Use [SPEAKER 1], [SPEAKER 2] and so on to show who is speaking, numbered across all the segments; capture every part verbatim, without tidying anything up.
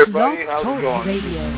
[SPEAKER 1] everybody. How's it going?
[SPEAKER 2] Radio.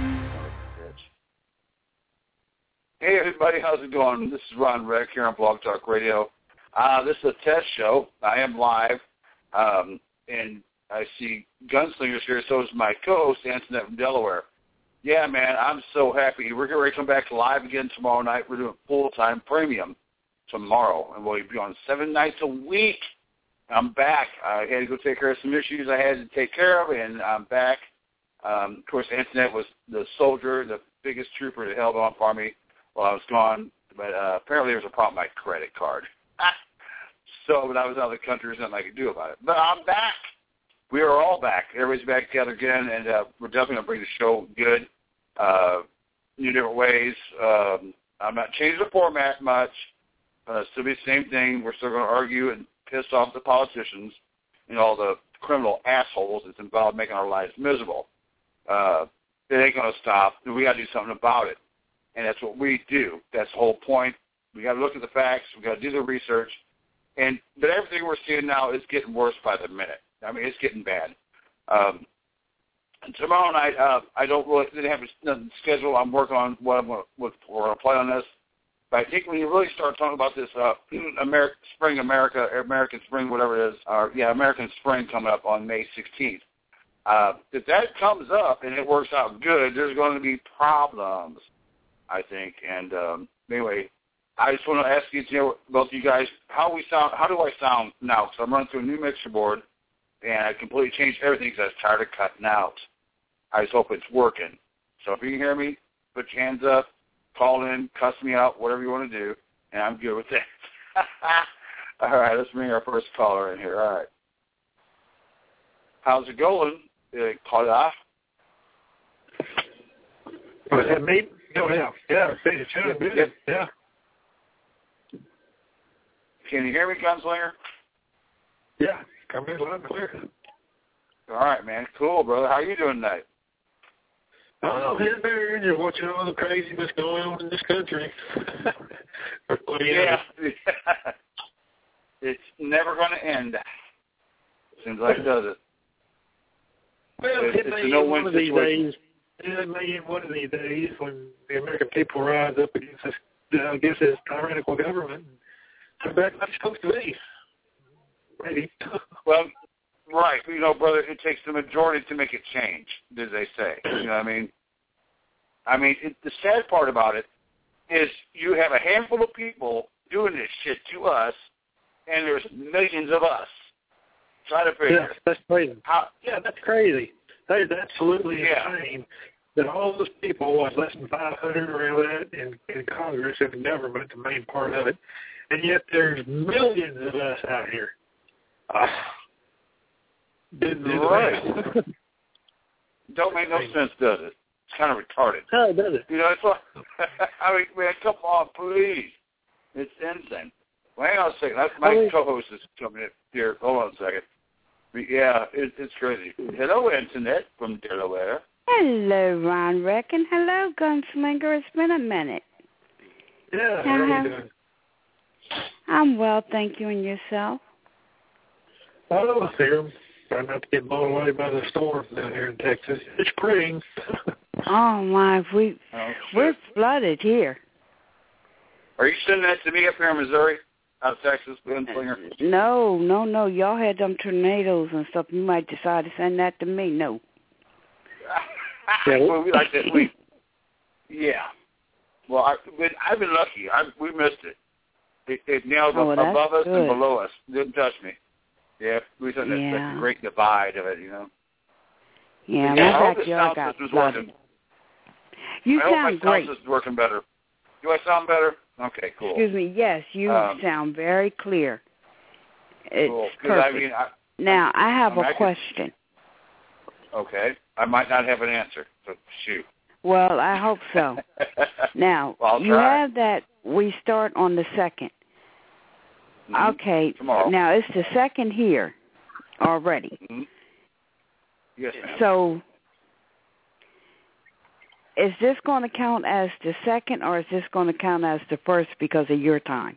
[SPEAKER 1] Hey, everybody. How's it going? This is Ron Reck here on Blog Talk Radio. Uh, this is a test show. I am live, um, and I see Gunslingers here. So is my co-host, Antoinette from Delaware. Yeah, man, I'm so happy. We're getting ready to come back live again tomorrow night. We're doing full-time premium tomorrow, and we'll be on seven nights a week. I'm back. I had to go take care of some issues I had to take care of, and I'm back. Um, of course, Antoinette was the soldier, the biggest trooper that held on for me while I was gone. But uh, apparently there was a problem with my credit card. So when I was out of the country, there's nothing I could do about it. But I'm back. We are all back. Everybody's back together again, and uh, we're definitely going to bring the show good, uh, new different ways. Um, I'm not changing the format much. Uh, still be the same thing. We're still going to argue and piss off the politicians and all the criminal assholes that's involved in making our lives miserable. Uh, it ain't going to stop. We got to do something about it, and that's what we do. That's the whole point. We got to look at the facts. We got to do the research, and but everything we're seeing now is getting worse by the minute. I mean, it's getting bad. Um, and tomorrow night, uh, I don't really didn't have nothing scheduled. I'm working on what I'm going to play on this. But I think when you really start talking about this uh, American Spring America, American Spring, whatever it is, or yeah, American Spring coming up on May sixteenth, uh, if that comes up and it works out good, there's going to be problems, I think. And um, anyway, I just want to ask you, you know, both you guys, how we sound. How do I sound now? Because I'm running through a new mixer board. And I completely changed everything because I was tired of cutting out. I just hope it's working. So if you can hear me, put your hands up, call in, cuss me out, whatever you want to do, and I'm good with that. All right, let's bring our first caller in here. All right. How's it going, uh, caller?
[SPEAKER 3] Was that me? Oh, yeah. Yeah, it's sounding good. Yeah.
[SPEAKER 1] Can you hear me, Gunslinger?
[SPEAKER 3] Yeah. Come in loud and clear.
[SPEAKER 1] All right, man. Cool, brother. How you doing tonight?
[SPEAKER 3] Oh, here there, and you're watching all the craziness going on in this country.
[SPEAKER 1] Yeah. It's never going to end. Seems like it does it.
[SPEAKER 3] Well,
[SPEAKER 1] it's,
[SPEAKER 3] it
[SPEAKER 1] it's
[SPEAKER 3] may
[SPEAKER 1] a no-win
[SPEAKER 3] one of these
[SPEAKER 1] situation.
[SPEAKER 3] days. It may end one of these days when the American people rise up against this, uh, against this tyrannical government and come back like it's supposed to be. Maybe.
[SPEAKER 1] Well, right. You know, brother, it takes the majority to make it change, as they say. You know what I mean? I mean, it, the sad part about it is you have a handful of people doing this shit to us, and there's millions of us. Try to figure.
[SPEAKER 3] Yeah, that's crazy.
[SPEAKER 1] How,
[SPEAKER 3] yeah, that's crazy. That is absolutely
[SPEAKER 1] yeah.
[SPEAKER 3] insane that all those people, was less than five hundred around that in, in Congress and the government, the main part of it, and yet there's millions of us out here. Uh, didn't do
[SPEAKER 1] right.
[SPEAKER 3] that.
[SPEAKER 1] Don't make no sense, does it? It's kind of retarded.
[SPEAKER 3] No, it doesn't.
[SPEAKER 1] You know, it's like, I mean, man, come on, please. It's insane. Well, hang on a second. That's my I mean, co-host is coming in here. Hold on a second. But yeah, it, it's crazy. Hello, Antoinette from Delaware.
[SPEAKER 2] Hello, Ron Reck, and hello, Gunslinger. It's been a minute.
[SPEAKER 3] Yeah, how are you doing?
[SPEAKER 2] I'm well, thank you, and yourself?
[SPEAKER 3] Oh, here. Trying not to get blown away by the storms down here in Texas. It's spring.
[SPEAKER 2] Oh, my. We,
[SPEAKER 1] oh,
[SPEAKER 2] we're flooded here.
[SPEAKER 1] Are you sending that to me up here in Missouri, out of Texas, Gunslinger?
[SPEAKER 2] No, no, no. Y'all had them tornadoes and stuff. You might decide to send that to me. No.
[SPEAKER 1] Well, we like that. We, yeah. Well, I, I've been lucky. I, we missed it. It, it nailed
[SPEAKER 2] oh, well,
[SPEAKER 1] above us
[SPEAKER 2] good.
[SPEAKER 1] and below us. Didn't touch me. Yeah, we thought that's
[SPEAKER 2] yeah.
[SPEAKER 1] the great divide of it, you know.
[SPEAKER 2] Yeah,
[SPEAKER 1] yeah
[SPEAKER 2] my
[SPEAKER 1] I
[SPEAKER 2] backyard got
[SPEAKER 1] flooded.
[SPEAKER 2] You
[SPEAKER 1] I
[SPEAKER 2] sound
[SPEAKER 1] hope my
[SPEAKER 2] great.
[SPEAKER 1] sound system's working better. Do I sound better? Okay, cool.
[SPEAKER 2] Excuse me. Yes, you um, sound very clear. It's
[SPEAKER 1] cool.
[SPEAKER 2] perfect.
[SPEAKER 1] I mean, I,
[SPEAKER 2] now, I have
[SPEAKER 1] I mean,
[SPEAKER 2] a
[SPEAKER 1] I
[SPEAKER 2] question.
[SPEAKER 1] Could, okay. I might not have an answer, so shoot.
[SPEAKER 2] Well, I hope so. Now,
[SPEAKER 1] well,
[SPEAKER 2] you
[SPEAKER 1] try.
[SPEAKER 2] have that we start on the second.
[SPEAKER 1] Mm-hmm.
[SPEAKER 2] Okay.
[SPEAKER 1] Tomorrow.
[SPEAKER 2] Now, it's the second here already.
[SPEAKER 1] Mm-hmm. Yes, ma'am.
[SPEAKER 2] So, is this going to count as the second, or is this going to count as the first because of your time?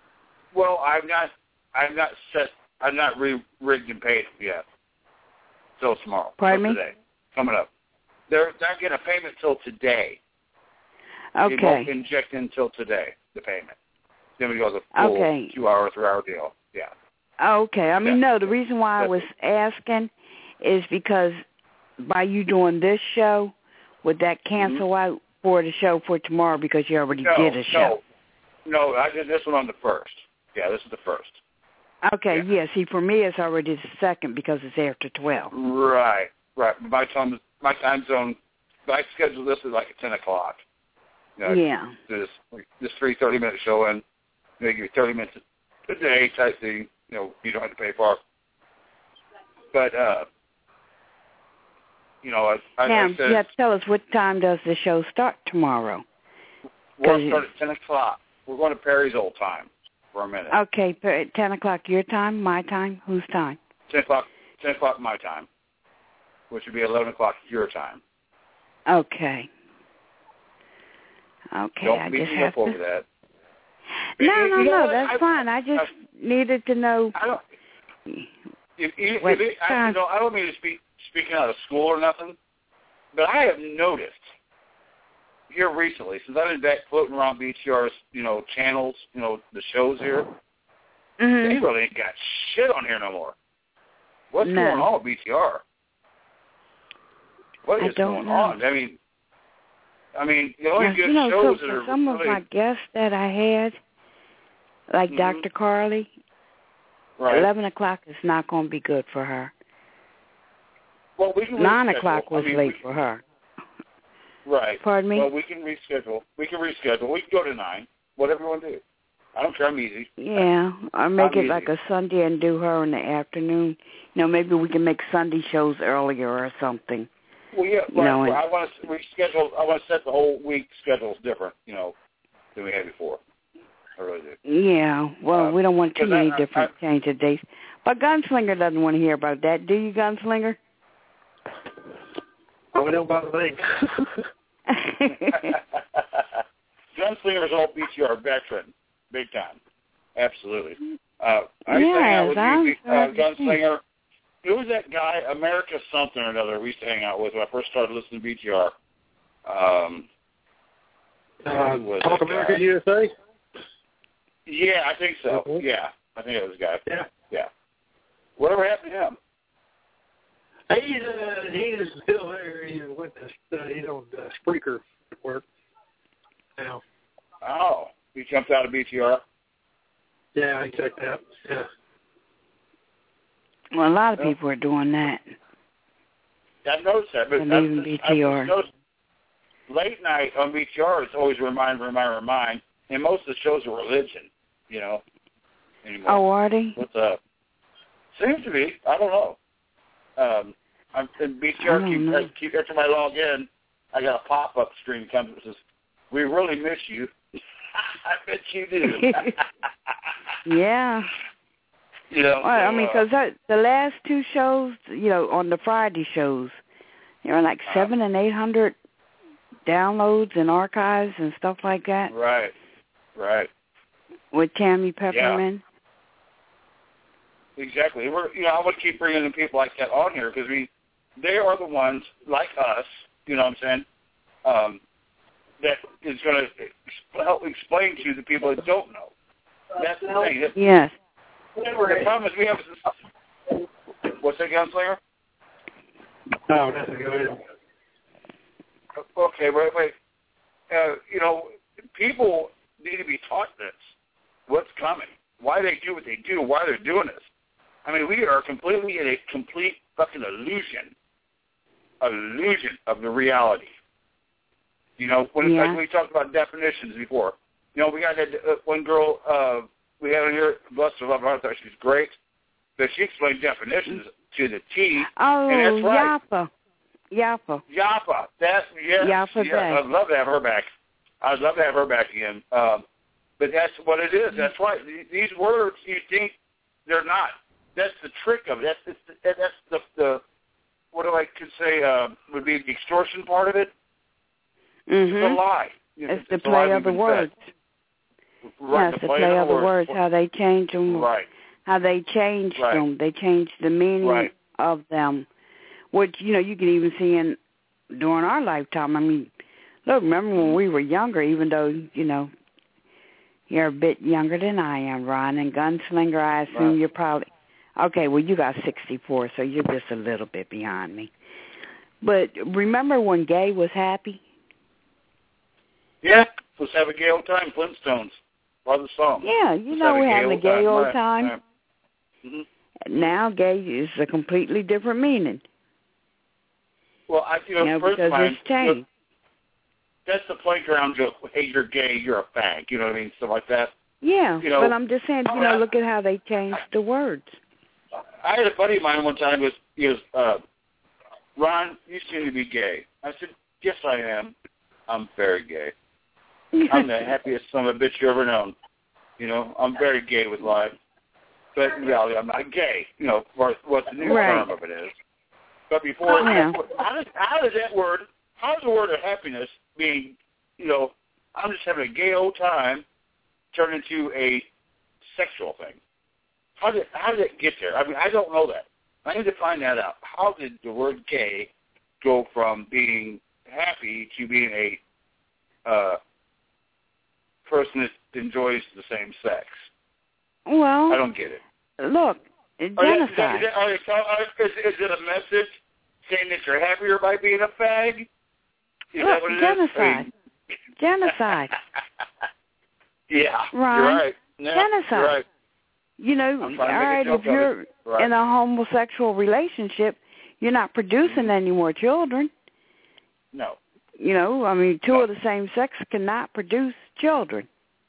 [SPEAKER 1] Well, I'm not. I'm not set. I'm not re- rigged and paid yet. till tomorrow.
[SPEAKER 2] Pardon
[SPEAKER 1] till
[SPEAKER 2] me?
[SPEAKER 1] Today. Coming up. They're not getting a payment till today.
[SPEAKER 2] Okay.
[SPEAKER 1] They won't inject until today, the payment. Then we go the full
[SPEAKER 2] Okay.
[SPEAKER 1] two-hour, three-hour deal. Yeah.
[SPEAKER 2] Okay. I mean,
[SPEAKER 1] Yeah.
[SPEAKER 2] no, the reason why I was asking is because by you doing this show, would that cancel
[SPEAKER 1] mm-hmm.
[SPEAKER 2] out for the show for tomorrow because you already
[SPEAKER 1] no,
[SPEAKER 2] did a show?
[SPEAKER 1] No, no, I did this one on the first. Yeah, this is the first.
[SPEAKER 2] Okay,
[SPEAKER 1] yeah.
[SPEAKER 2] yeah. See, for me, it's already the second because it's after twelve.
[SPEAKER 1] Right, right. My time, my time zone, my schedule. This is like at ten o'clock. You know,
[SPEAKER 2] yeah.
[SPEAKER 1] This this three thirty minute show, and they give you thirty minutes a day type thing. You know, you don't have to pay for. But uh, you know, I, I,
[SPEAKER 2] now
[SPEAKER 1] I said,
[SPEAKER 2] you have to tell us what time does the show start tomorrow?
[SPEAKER 1] We'll start at ten o'clock. We're going to Perry's old time for a minute.
[SPEAKER 2] Okay, ten o'clock your time, my time, whose time?
[SPEAKER 1] Ten o'clock. Ten o'clock my time, which would be eleven o'clock your time.
[SPEAKER 2] Okay. Okay,
[SPEAKER 1] Don't
[SPEAKER 2] I
[SPEAKER 1] beat
[SPEAKER 2] just
[SPEAKER 1] me
[SPEAKER 2] have
[SPEAKER 1] up
[SPEAKER 2] to.
[SPEAKER 1] over that.
[SPEAKER 2] No,
[SPEAKER 1] you,
[SPEAKER 2] no,
[SPEAKER 1] you know
[SPEAKER 2] no.
[SPEAKER 1] what?
[SPEAKER 2] That's
[SPEAKER 1] I,
[SPEAKER 2] fine. I just
[SPEAKER 1] I,
[SPEAKER 2] needed to know.
[SPEAKER 1] I don't. If, if,
[SPEAKER 2] what
[SPEAKER 1] if it, I, you know, I don't mean to speak speaking out of school or nothing, but I have noticed here recently, since I've been back floating around B T R's, you know, channels, you know, the shows here,
[SPEAKER 2] mm-hmm.
[SPEAKER 1] they really ain't got shit on here no more. What's
[SPEAKER 2] no.
[SPEAKER 1] going on with B T R? What is
[SPEAKER 2] I don't
[SPEAKER 1] going
[SPEAKER 2] know.
[SPEAKER 1] on? I mean, I mean, the only
[SPEAKER 2] now,
[SPEAKER 1] good
[SPEAKER 2] you know,
[SPEAKER 1] shows
[SPEAKER 2] so
[SPEAKER 1] that are
[SPEAKER 2] some
[SPEAKER 1] really,
[SPEAKER 2] of my guests that I had, like
[SPEAKER 1] mm-hmm.
[SPEAKER 2] Doctor Carly,
[SPEAKER 1] right.
[SPEAKER 2] eleven o'clock is not going to be good for her.
[SPEAKER 1] Well, we can
[SPEAKER 2] Nine
[SPEAKER 1] reschedule.
[SPEAKER 2] o'clock was
[SPEAKER 1] I mean,
[SPEAKER 2] late
[SPEAKER 1] we,
[SPEAKER 2] for her.
[SPEAKER 1] Right.
[SPEAKER 2] Pardon me?
[SPEAKER 1] Well, we can reschedule. We can reschedule. We can go to nine. Whatever you want to do. I don't care. I'm easy.
[SPEAKER 2] Yeah, or make
[SPEAKER 1] I'm
[SPEAKER 2] it
[SPEAKER 1] easy.
[SPEAKER 2] like a Sunday and do her in the afternoon. You know, maybe we can make Sunday shows earlier or something.
[SPEAKER 1] Well, yeah.
[SPEAKER 2] You
[SPEAKER 1] right.
[SPEAKER 2] know,
[SPEAKER 1] well, I want to reschedule. I want to set the whole week schedules different. You know, than we had before. I really do.
[SPEAKER 2] Yeah. Well,
[SPEAKER 1] um,
[SPEAKER 2] we don't want too many
[SPEAKER 1] I,
[SPEAKER 2] different
[SPEAKER 1] I,
[SPEAKER 2] change of days. But Gunslinger doesn't want to hear about that. Do you, Gunslinger?
[SPEAKER 3] Oh, don't bother me.
[SPEAKER 1] Gunslinger's all B T R veteran, big time, absolutely. Uh, I used
[SPEAKER 2] yes,
[SPEAKER 1] to hang out with
[SPEAKER 2] I'm
[SPEAKER 1] you, uh, Gunslinger. Who was that guy? America something or another. We used to hang out with when I first started listening to B T R. Um,
[SPEAKER 3] uh,
[SPEAKER 1] was
[SPEAKER 3] Talk America U S A.
[SPEAKER 1] Yeah, I think so.
[SPEAKER 3] Mm-hmm.
[SPEAKER 1] Yeah, I think it was the guy.
[SPEAKER 3] Yeah,
[SPEAKER 1] yeah. Whatever happened to him?
[SPEAKER 3] He's uh, he is still there. He went to uh, he's on uh, Spreaker work now.
[SPEAKER 1] Oh, he jumped out of B T R.
[SPEAKER 3] Yeah, he checked out. Yeah.
[SPEAKER 2] Well, a lot of people are doing that.
[SPEAKER 1] I've noticed that, but
[SPEAKER 2] And
[SPEAKER 1] I've,
[SPEAKER 2] even B T R.
[SPEAKER 1] I've noticed late night on B T R is always remind, remind, remind, and most of the shows are religion, you know. Anymore.
[SPEAKER 2] Oh, are they?
[SPEAKER 1] What's up? Seems to be. I don't know. Um, I'm in B T R. Keep, I keep every time I log in, I got a pop-up screen that comes that says, "We really miss you." I bet you do.
[SPEAKER 2] Yeah.
[SPEAKER 1] You know,
[SPEAKER 2] well,
[SPEAKER 1] so,
[SPEAKER 2] I mean, because uh, the last two shows, you know, on the Friday shows, there were like uh, seven and eight hundred downloads and archives and stuff like that.
[SPEAKER 1] Right. Right.
[SPEAKER 2] With Tammy Pepperman.
[SPEAKER 1] Yeah. Exactly. We're, you know, I want to keep bringing in people like that on here because we, they are the ones like us. You know what I'm saying? Um, that is going to help explain to the people that don't know. That's the thing. That,
[SPEAKER 2] yes.
[SPEAKER 1] The problem is we have. What's that, Gunslinger?
[SPEAKER 3] No, nothing. Go ahead.
[SPEAKER 1] Okay, wait, wait. Uh, you know, people need to be taught this. What's coming? Why they do what they do? Why they're doing this? I mean, we are completely in a complete fucking illusion, illusion of the reality. You know, when
[SPEAKER 2] yeah.
[SPEAKER 1] like we talked about definitions before. You know, we got that uh, one girl uh, we had here, bless her love, I thought she was great, but she explained definitions to the T.
[SPEAKER 2] Oh,
[SPEAKER 1] and that's right.
[SPEAKER 2] Yappa. Yappa.
[SPEAKER 1] Yappa. That's, yes,
[SPEAKER 2] Yappa
[SPEAKER 1] yes, I'd love to have her back. I'd love to have her back again. Um, but that's what it is. That's right. These words, you think they're not. That's the trick of it. That's the, that's the, the what do I could say uh, would be the extortion part of it.
[SPEAKER 2] Mm-hmm.
[SPEAKER 1] It's a lie. You know,
[SPEAKER 2] it's,
[SPEAKER 1] it's
[SPEAKER 2] the
[SPEAKER 1] the
[SPEAKER 2] play
[SPEAKER 1] lie
[SPEAKER 2] of the
[SPEAKER 1] we've been
[SPEAKER 2] words.
[SPEAKER 1] Right,
[SPEAKER 2] yes,
[SPEAKER 1] the
[SPEAKER 2] the
[SPEAKER 1] play,
[SPEAKER 2] play
[SPEAKER 1] of the
[SPEAKER 2] words,
[SPEAKER 1] words,
[SPEAKER 2] how they change them.
[SPEAKER 1] Right.
[SPEAKER 2] How they changed
[SPEAKER 1] right.
[SPEAKER 2] them. They changed the meaning
[SPEAKER 1] right.
[SPEAKER 2] of them which, you know, you can even see in during our lifetime. I mean, look, remember when we were younger, even though, you know, you're a bit younger than I am, Ron, and Gunslinger, I assume
[SPEAKER 1] right.
[SPEAKER 2] you're probably, okay, well, you got sixty-four, so you're just a little bit behind me. But remember when Gay was happy?
[SPEAKER 1] Yeah, let's have a gay old time, Flintstones. Love the song.
[SPEAKER 2] Yeah, you
[SPEAKER 1] let's
[SPEAKER 2] know,
[SPEAKER 1] have
[SPEAKER 2] we have a gay old time.
[SPEAKER 1] time. Mm-hmm.
[SPEAKER 2] Now gay is a completely different meaning.
[SPEAKER 1] Well, I you know,
[SPEAKER 2] you know
[SPEAKER 1] first
[SPEAKER 2] because
[SPEAKER 1] of all,
[SPEAKER 2] it's changed.
[SPEAKER 1] Look, that's the playground joke. Hey, you're gay, you're a fag. You know what I mean? Stuff like that.
[SPEAKER 2] Yeah,
[SPEAKER 1] you know,
[SPEAKER 2] but I'm just saying, you know, look at how they changed the words.
[SPEAKER 1] I had a buddy of mine one time who was, he was, uh, Ron, you seem to be gay. I said, yes, I am. I'm very gay. I'm the happiest son of a bitch you ever known. You know, I'm very gay with life. But in reality, I'm not gay, you know, for what the new
[SPEAKER 2] right.
[SPEAKER 1] term of it is. But before,
[SPEAKER 2] oh, yeah.
[SPEAKER 1] how, does, how does that word, how does the word of happiness being, you know, I'm just having a gay old time, turn into a sexual thing? How did how did it get there? I mean, I don't know that. I need to find that out. How did the word gay go from being happy to being a uh, person that enjoys the same sex?
[SPEAKER 2] Well,
[SPEAKER 1] I don't get it.
[SPEAKER 2] Look, genocide.
[SPEAKER 1] Is, that, is, that, is, is it a message saying that you're happier by being a fag? Is
[SPEAKER 2] Look,
[SPEAKER 1] that what it
[SPEAKER 2] genocide.
[SPEAKER 1] Is?
[SPEAKER 2] Genocide.
[SPEAKER 1] Yeah,
[SPEAKER 2] right.
[SPEAKER 1] you're right. Yeah,
[SPEAKER 2] genocide.
[SPEAKER 1] You're right.
[SPEAKER 2] You know, all right, if you're right. in a homosexual relationship, you're not producing mm-hmm. any more children.
[SPEAKER 1] No.
[SPEAKER 2] You know, I mean, two
[SPEAKER 1] no.
[SPEAKER 2] of the same sex cannot produce children.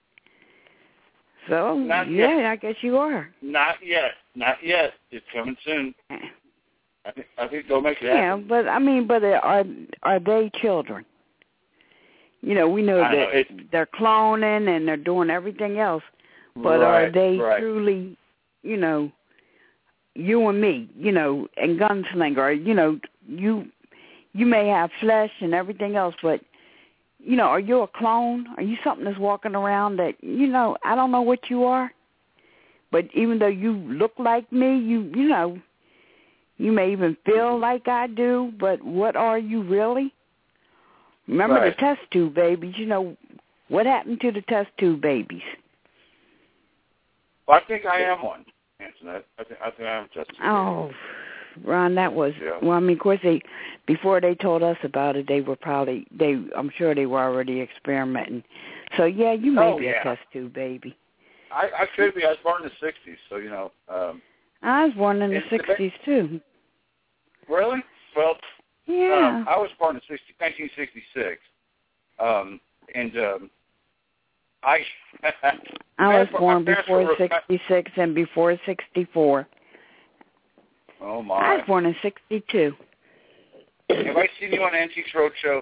[SPEAKER 2] So,
[SPEAKER 1] not
[SPEAKER 2] yeah,
[SPEAKER 1] yet.
[SPEAKER 2] I guess you are.
[SPEAKER 1] Not yet. Not yet. It's coming soon. I think, I think they'll make it happen.
[SPEAKER 2] Yeah, but, I mean, but are are they children? You know, we know
[SPEAKER 1] I
[SPEAKER 2] that
[SPEAKER 1] know.
[SPEAKER 2] they're cloning and they're doing everything else. But
[SPEAKER 1] right,
[SPEAKER 2] are they
[SPEAKER 1] right.
[SPEAKER 2] truly, you know, you and me, you know, and Gunslinger, you know, you you may have flesh and everything else, but, you know, are you a clone? Are you something that's walking around that, you know, I don't know what you are, but even though you look like me, you, you know, you may even feel like I do, but what are you really? Remember
[SPEAKER 1] right.
[SPEAKER 2] the test tube babies, you know, what happened to the test tube babies?
[SPEAKER 1] Well, I think I am one, Antoinette. I think I think I'm just.
[SPEAKER 2] Oh, Ron, that was
[SPEAKER 1] yeah.
[SPEAKER 2] well. I mean, of course, they before they told us about it, they were probably they. I'm sure they were already experimenting. So yeah, you may
[SPEAKER 1] oh,
[SPEAKER 2] be
[SPEAKER 1] yeah.
[SPEAKER 2] a test tube baby.
[SPEAKER 1] I, I could be. I was born in the sixties, so you know. Um,
[SPEAKER 2] I was born in the sixties too.
[SPEAKER 1] Really? Well,
[SPEAKER 2] yeah.
[SPEAKER 1] Um, I was born in nineteen sixty-six, um, and. Um, I
[SPEAKER 2] I was born before sixty-six and before sixty-four.
[SPEAKER 1] Oh, my.
[SPEAKER 2] I was born in sixty-two.
[SPEAKER 1] Have I seen you on Antiques Roadshow?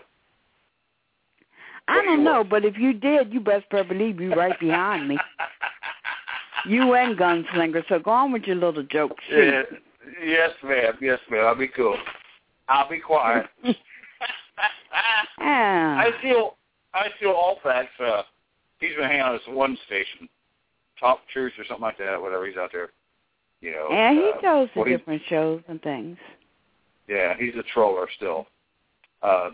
[SPEAKER 2] I don't know, but if you did, you best believe you right behind me. You and Gunslinger, so go on with your little jokes.
[SPEAKER 1] Yeah. Yes, ma'am. Yes, ma'am. I'll be cool. I'll be quiet.
[SPEAKER 2] yeah.
[SPEAKER 1] I feel, I feel all facts, uh, he's been hanging on this one station, Talk Truth or something like that, whatever. He's out there, you know.
[SPEAKER 2] Yeah, he
[SPEAKER 1] uh,
[SPEAKER 2] goes to
[SPEAKER 1] well,
[SPEAKER 2] different shows and things.
[SPEAKER 1] Yeah, he's a troller still. Uh,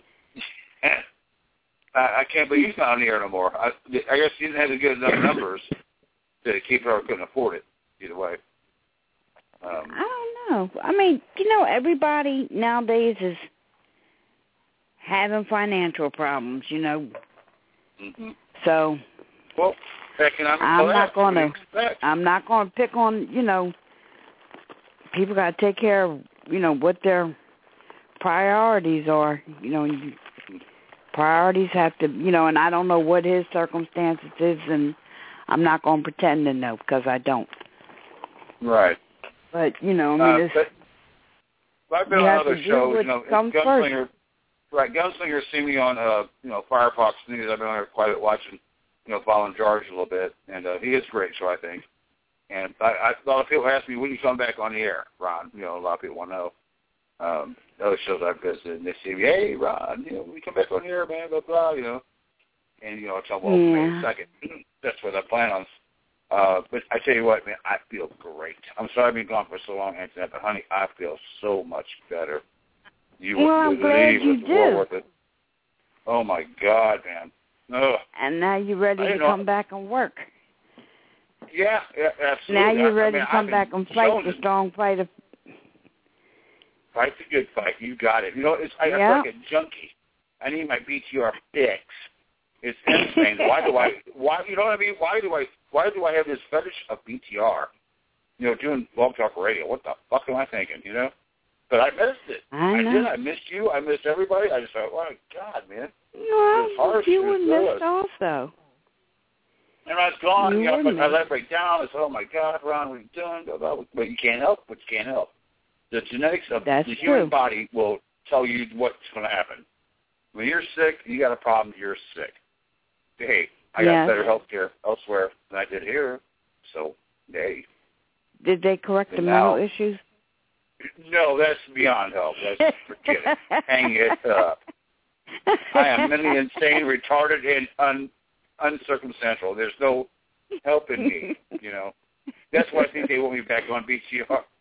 [SPEAKER 1] I, I can't believe he's not on the air no more. I, I guess he didn't have to get enough numbers to keep her, couldn't afford it, either way. Um,
[SPEAKER 2] I don't know. I mean, you know, everybody nowadays is having financial problems, you know.
[SPEAKER 1] mm-hmm.
[SPEAKER 2] So...
[SPEAKER 1] Well, economic
[SPEAKER 2] I'm
[SPEAKER 1] collapse,
[SPEAKER 2] not going to. I'm not going to pick on. You know, people got to take care of. You know what their priorities are. You know, you, priorities have to. You know, and I don't know what his circumstances is, and I'm not going to pretend to know because I don't.
[SPEAKER 1] Right.
[SPEAKER 2] But you know, I mean,
[SPEAKER 1] uh,
[SPEAKER 2] it's.
[SPEAKER 1] But I've been on other shows. You know, Gunslinger.
[SPEAKER 2] First.
[SPEAKER 1] Right, Gunslinger see me on. Uh, you know, Firefox News. I've been on there quite a bit watching. You know, following George a little bit, and uh, he is great, so I think. And I, I, a lot of people ask me, when you come back on the air, Ron? You know, a lot of people want to know. Um, other shows I've visited, and they say, hey, Ron, you know, we come back on the air, man, blah, blah, you know. And, you know, I tell them, well,
[SPEAKER 2] yeah.
[SPEAKER 1] wait a second. That's what I plan on. Uh, but I tell you what, man, I feel great. I'm sorry I've been gone for so long, Antoinette, but, honey, I feel so much better. You
[SPEAKER 2] well,
[SPEAKER 1] wouldn't
[SPEAKER 2] I'm glad
[SPEAKER 1] believe
[SPEAKER 2] you
[SPEAKER 1] it's well
[SPEAKER 2] do.
[SPEAKER 1] worth it. Oh, my God, man. Ugh.
[SPEAKER 2] And now you're ready to
[SPEAKER 1] know.
[SPEAKER 2] come back and work.
[SPEAKER 1] Yeah, yeah, absolutely.
[SPEAKER 2] Now you're ready
[SPEAKER 1] I mean,
[SPEAKER 2] to come back and fight the
[SPEAKER 1] it.
[SPEAKER 2] strong fight of...
[SPEAKER 1] Fight the good fight. You got it. You know, it's I,
[SPEAKER 2] yeah.
[SPEAKER 1] I'm like a junkie. I need my B T R fix. It's insane. Why do I? Why you know what I mean? Why do I? Why do I have this fetish of B T R? You know, doing Blog Talk Radio. What the fuck am I thinking? You know? But I missed it.
[SPEAKER 2] I know.
[SPEAKER 1] I did. I missed you. I missed everybody. I just thought, oh my God, man.
[SPEAKER 2] No,
[SPEAKER 1] harsh,
[SPEAKER 2] you were missed also.
[SPEAKER 1] And I was gone.
[SPEAKER 2] You
[SPEAKER 1] You know,
[SPEAKER 2] were
[SPEAKER 1] but I
[SPEAKER 2] missed.
[SPEAKER 1] let break down. I said, oh my God, Ron, what are you doing? But you can't help what you can't help. The genetics of
[SPEAKER 2] That's
[SPEAKER 1] the human
[SPEAKER 2] true.
[SPEAKER 1] body will tell you what's going to happen. When you're sick, you got a problem, you're sick. Hey, I got
[SPEAKER 2] Yes.
[SPEAKER 1] better health care elsewhere than I did here. So, hey.
[SPEAKER 2] Did they correct the
[SPEAKER 1] And now-
[SPEAKER 2] mental issues?
[SPEAKER 1] No, that's beyond help. That's, forget it. Hang it up. I am mentally insane, retarded, and un, uncircumstantial. There's no help in me, you know. That's why I think they want me back on B T R.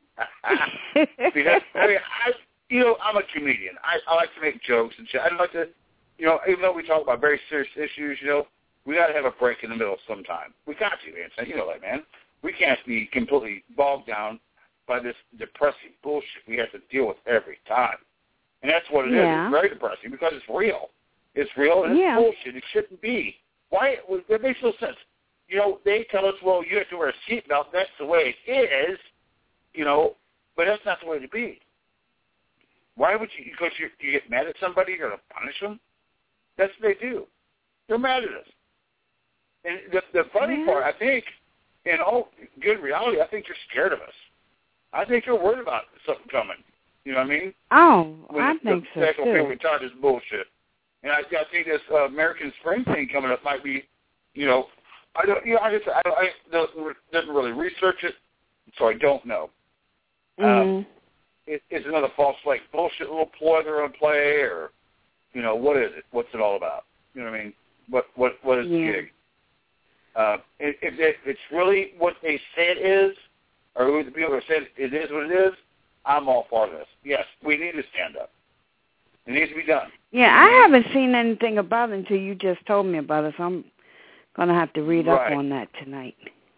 [SPEAKER 1] Because, I mean, I, you know, I'm a comedian. I, I like to make jokes and shit. I like to, you know, even though we talk about very serious issues, you know, we got to have a break in the middle sometime. We got to, man. You know that, man. We can't be completely bogged down by this depressing bullshit we have to deal with every time. And that's what it
[SPEAKER 2] Yeah.
[SPEAKER 1] is. It's very depressing because it's real. It's real and
[SPEAKER 2] Yeah.
[SPEAKER 1] it's bullshit. It shouldn't be. Why? It makes no sense. You know, they tell us, well, you have to wear a seatbelt. That's the way it is. You know, but that's not the way to be. Why would you, because you, you get mad at somebody, you're going to punish them? That's what they do. They're mad at us. And the, the funny
[SPEAKER 2] Yeah.
[SPEAKER 1] part, I think, in all good reality, I think you're scared of us. I think you're worried about something coming. You know what I mean?
[SPEAKER 2] Oh,
[SPEAKER 1] When
[SPEAKER 2] I
[SPEAKER 1] the,
[SPEAKER 2] think
[SPEAKER 1] the
[SPEAKER 2] so,
[SPEAKER 1] actual
[SPEAKER 2] too.
[SPEAKER 1] people retarded is bullshit. And I, I think this uh, American Spring thing coming up might be, you know, I don't, you know, I just, I, I don't, didn't really research it, so I don't know. Um,
[SPEAKER 2] Mm-hmm.
[SPEAKER 1] it, it's another false, like, bullshit little ploy they're going to play, or, you know, what is it? What's it all about? You know what I mean? What what what is
[SPEAKER 2] Yeah.
[SPEAKER 1] the gig? Uh, if, if it, it's really what they say it is, or who the people that said it is what it is, I'm all for this. Yes, we need to stand up. It needs to be done.
[SPEAKER 2] Yeah, I haven't seen anything about it until you just told me about it, so I'm going to have to read
[SPEAKER 1] Right.
[SPEAKER 2] up on that tonight.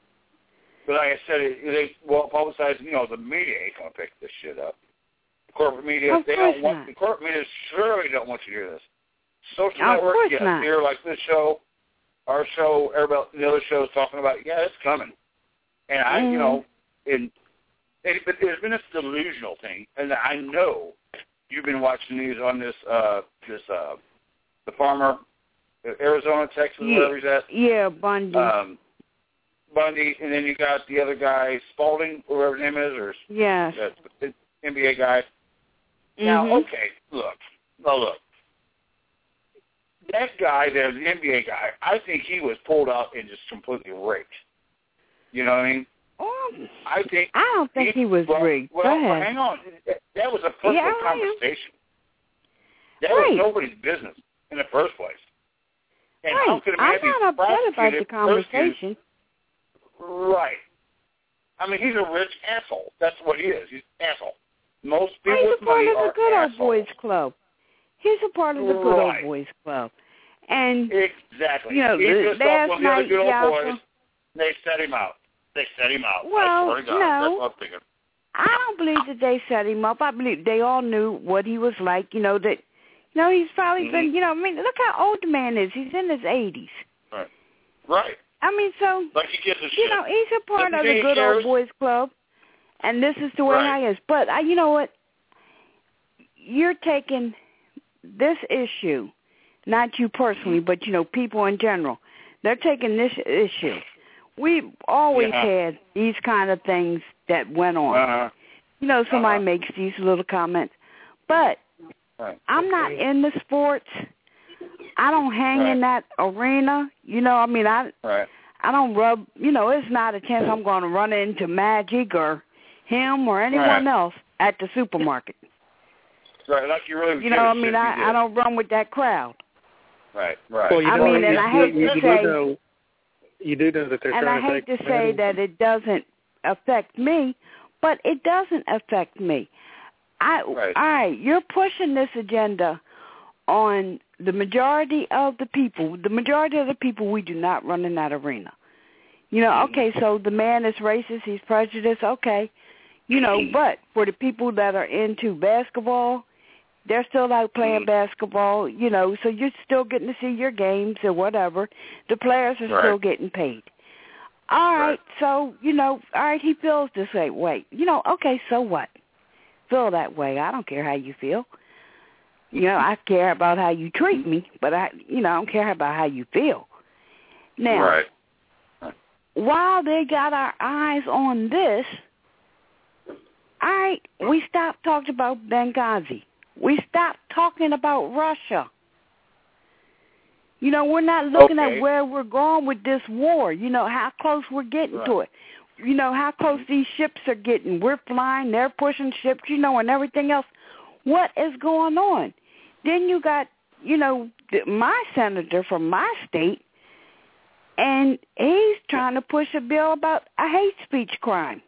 [SPEAKER 1] But like I said, it, they well publicized. You know, the media ain't gonna pick this shit up. The corporate media,
[SPEAKER 2] Of
[SPEAKER 1] they
[SPEAKER 2] course
[SPEAKER 1] don't want.
[SPEAKER 2] not.
[SPEAKER 1] The corporate media surely don't want you to hear this. Social
[SPEAKER 2] Of
[SPEAKER 1] network,
[SPEAKER 2] course
[SPEAKER 1] yes,
[SPEAKER 2] not.
[SPEAKER 1] here like this show, our show, everybody, the other shows talking about. Yeah, it's coming. And I,
[SPEAKER 2] Mhm.
[SPEAKER 1] you know, and it, but there's been this delusional thing, and I know you've been watching these on this, uh, this, uh, the farmer, Arizona, Texas,
[SPEAKER 2] Yeah.
[SPEAKER 1] wherever he's at.
[SPEAKER 2] Yeah, Bundy.
[SPEAKER 1] Um, Bundy, and then you got the other guy, Spalding, whoever his name is, or
[SPEAKER 2] yes.
[SPEAKER 1] the N B A guy.
[SPEAKER 2] Mhm.
[SPEAKER 1] Now, okay, look, now look. That guy, there, the N B A guy, I think he was pulled out and just completely raped. You know what I mean?
[SPEAKER 2] Oh,
[SPEAKER 1] I think
[SPEAKER 2] I don't think he, was
[SPEAKER 1] well,
[SPEAKER 2] rigged.
[SPEAKER 1] Well,
[SPEAKER 2] Go ahead.
[SPEAKER 1] hang on. That was a personal
[SPEAKER 2] Yeah, I am.
[SPEAKER 1] conversation. That
[SPEAKER 2] Right.
[SPEAKER 1] was nobody's business in the first place. And
[SPEAKER 2] right.
[SPEAKER 1] how could a man
[SPEAKER 2] I'm
[SPEAKER 1] be
[SPEAKER 2] not upset about
[SPEAKER 1] prosecuted,
[SPEAKER 2] the conversation.
[SPEAKER 1] Right. I mean, he's a rich asshole. That's what he is. He's an asshole. Most people
[SPEAKER 2] He's
[SPEAKER 1] with
[SPEAKER 2] a part
[SPEAKER 1] money
[SPEAKER 2] of the
[SPEAKER 1] are
[SPEAKER 2] Good Old
[SPEAKER 1] assholes.
[SPEAKER 2] Boys Club. He's a part of the Good
[SPEAKER 1] Right.
[SPEAKER 2] Old Boys Club. And,
[SPEAKER 1] Exactly.
[SPEAKER 2] you know,
[SPEAKER 1] he
[SPEAKER 2] the-
[SPEAKER 1] pissed off
[SPEAKER 2] last
[SPEAKER 1] one of the other
[SPEAKER 2] night,
[SPEAKER 1] good old
[SPEAKER 2] y'all
[SPEAKER 1] boys.
[SPEAKER 2] saw-
[SPEAKER 1] They set him out. They set him out.
[SPEAKER 2] Well,
[SPEAKER 1] I swear to God.
[SPEAKER 2] no.
[SPEAKER 1] That's what I'm thinking.
[SPEAKER 2] I don't believe that they set him up. I believe they all knew what he was like, you know, that, you know, he's probably
[SPEAKER 1] Mm-hmm.
[SPEAKER 2] been, you know, I mean, look how old the man is. He's in his eighties.
[SPEAKER 1] Right. Right.
[SPEAKER 2] I mean, so,
[SPEAKER 1] Like he gives a shit.
[SPEAKER 2] you know, he's a part
[SPEAKER 1] Doesn't
[SPEAKER 2] of
[SPEAKER 1] he
[SPEAKER 2] the Good
[SPEAKER 1] cares?
[SPEAKER 2] Old Boys Club, and this is the way
[SPEAKER 1] Right.
[SPEAKER 2] I is. But, I, you know what? You're taking this issue, not you personally, but, you know, people in general. They're taking this issue. We've always
[SPEAKER 1] Yeah.
[SPEAKER 2] had these kind of things that went on.
[SPEAKER 1] Uh-huh.
[SPEAKER 2] You know, somebody
[SPEAKER 1] Uh-huh.
[SPEAKER 2] makes these little comments. But
[SPEAKER 1] Right.
[SPEAKER 2] I'm not in the sports. I don't hang in that arena. You know, I mean, I
[SPEAKER 1] Right.
[SPEAKER 2] I don't rub, you know, it's not a chance I'm going to run into Magic or him or anyone
[SPEAKER 1] Right.
[SPEAKER 2] else at the supermarket.
[SPEAKER 1] Right. Like you really
[SPEAKER 2] You
[SPEAKER 1] give
[SPEAKER 2] know,
[SPEAKER 1] a
[SPEAKER 2] I mean,
[SPEAKER 1] shit if you
[SPEAKER 2] I,
[SPEAKER 1] did.
[SPEAKER 2] I don't run with that crowd.
[SPEAKER 1] Right. Right.
[SPEAKER 3] Well, you
[SPEAKER 2] I
[SPEAKER 3] know,
[SPEAKER 2] mean,
[SPEAKER 3] you,
[SPEAKER 2] and I
[SPEAKER 3] you,
[SPEAKER 2] hate
[SPEAKER 3] you,
[SPEAKER 2] to
[SPEAKER 3] you
[SPEAKER 2] say-
[SPEAKER 3] do know, you do know that they're
[SPEAKER 2] And I
[SPEAKER 3] trying
[SPEAKER 2] hate
[SPEAKER 3] to
[SPEAKER 2] to
[SPEAKER 3] take
[SPEAKER 2] say
[SPEAKER 3] advantage.
[SPEAKER 2] that it doesn't affect me, but it doesn't affect me. I,
[SPEAKER 1] right.
[SPEAKER 2] all right, you're pushing this agenda on the majority of the people. The majority of the people, we do not run in that arena. You know, okay, so the man is racist, he's prejudiced, okay. You know, but for the people that are into basketball, they're still out playing basketball, you know, so you're still getting to see your games or whatever. The players are
[SPEAKER 1] right.
[SPEAKER 2] still getting paid. All right,
[SPEAKER 1] right,
[SPEAKER 2] so, you know, all right, he feels this way. Wait, you know, okay, so what? Feel that way. I don't care how you feel. You know, I care about how you treat me, but, I, you know, I don't care about how you feel. Now,
[SPEAKER 1] right.
[SPEAKER 2] while they got our eyes on this, all right, we stopped talking about Benghazi. We stopped talking about Russia. You know, we're not looking
[SPEAKER 1] okay.
[SPEAKER 2] at where we're going with this war, you know, how close we're getting
[SPEAKER 1] right.
[SPEAKER 2] to it. You know, how close these ships are getting. We're flying, they're pushing ships, you know, and everything else. What is going on? Then you got, you know, my senator from my state, and he's trying to push a bill about a hate speech crime.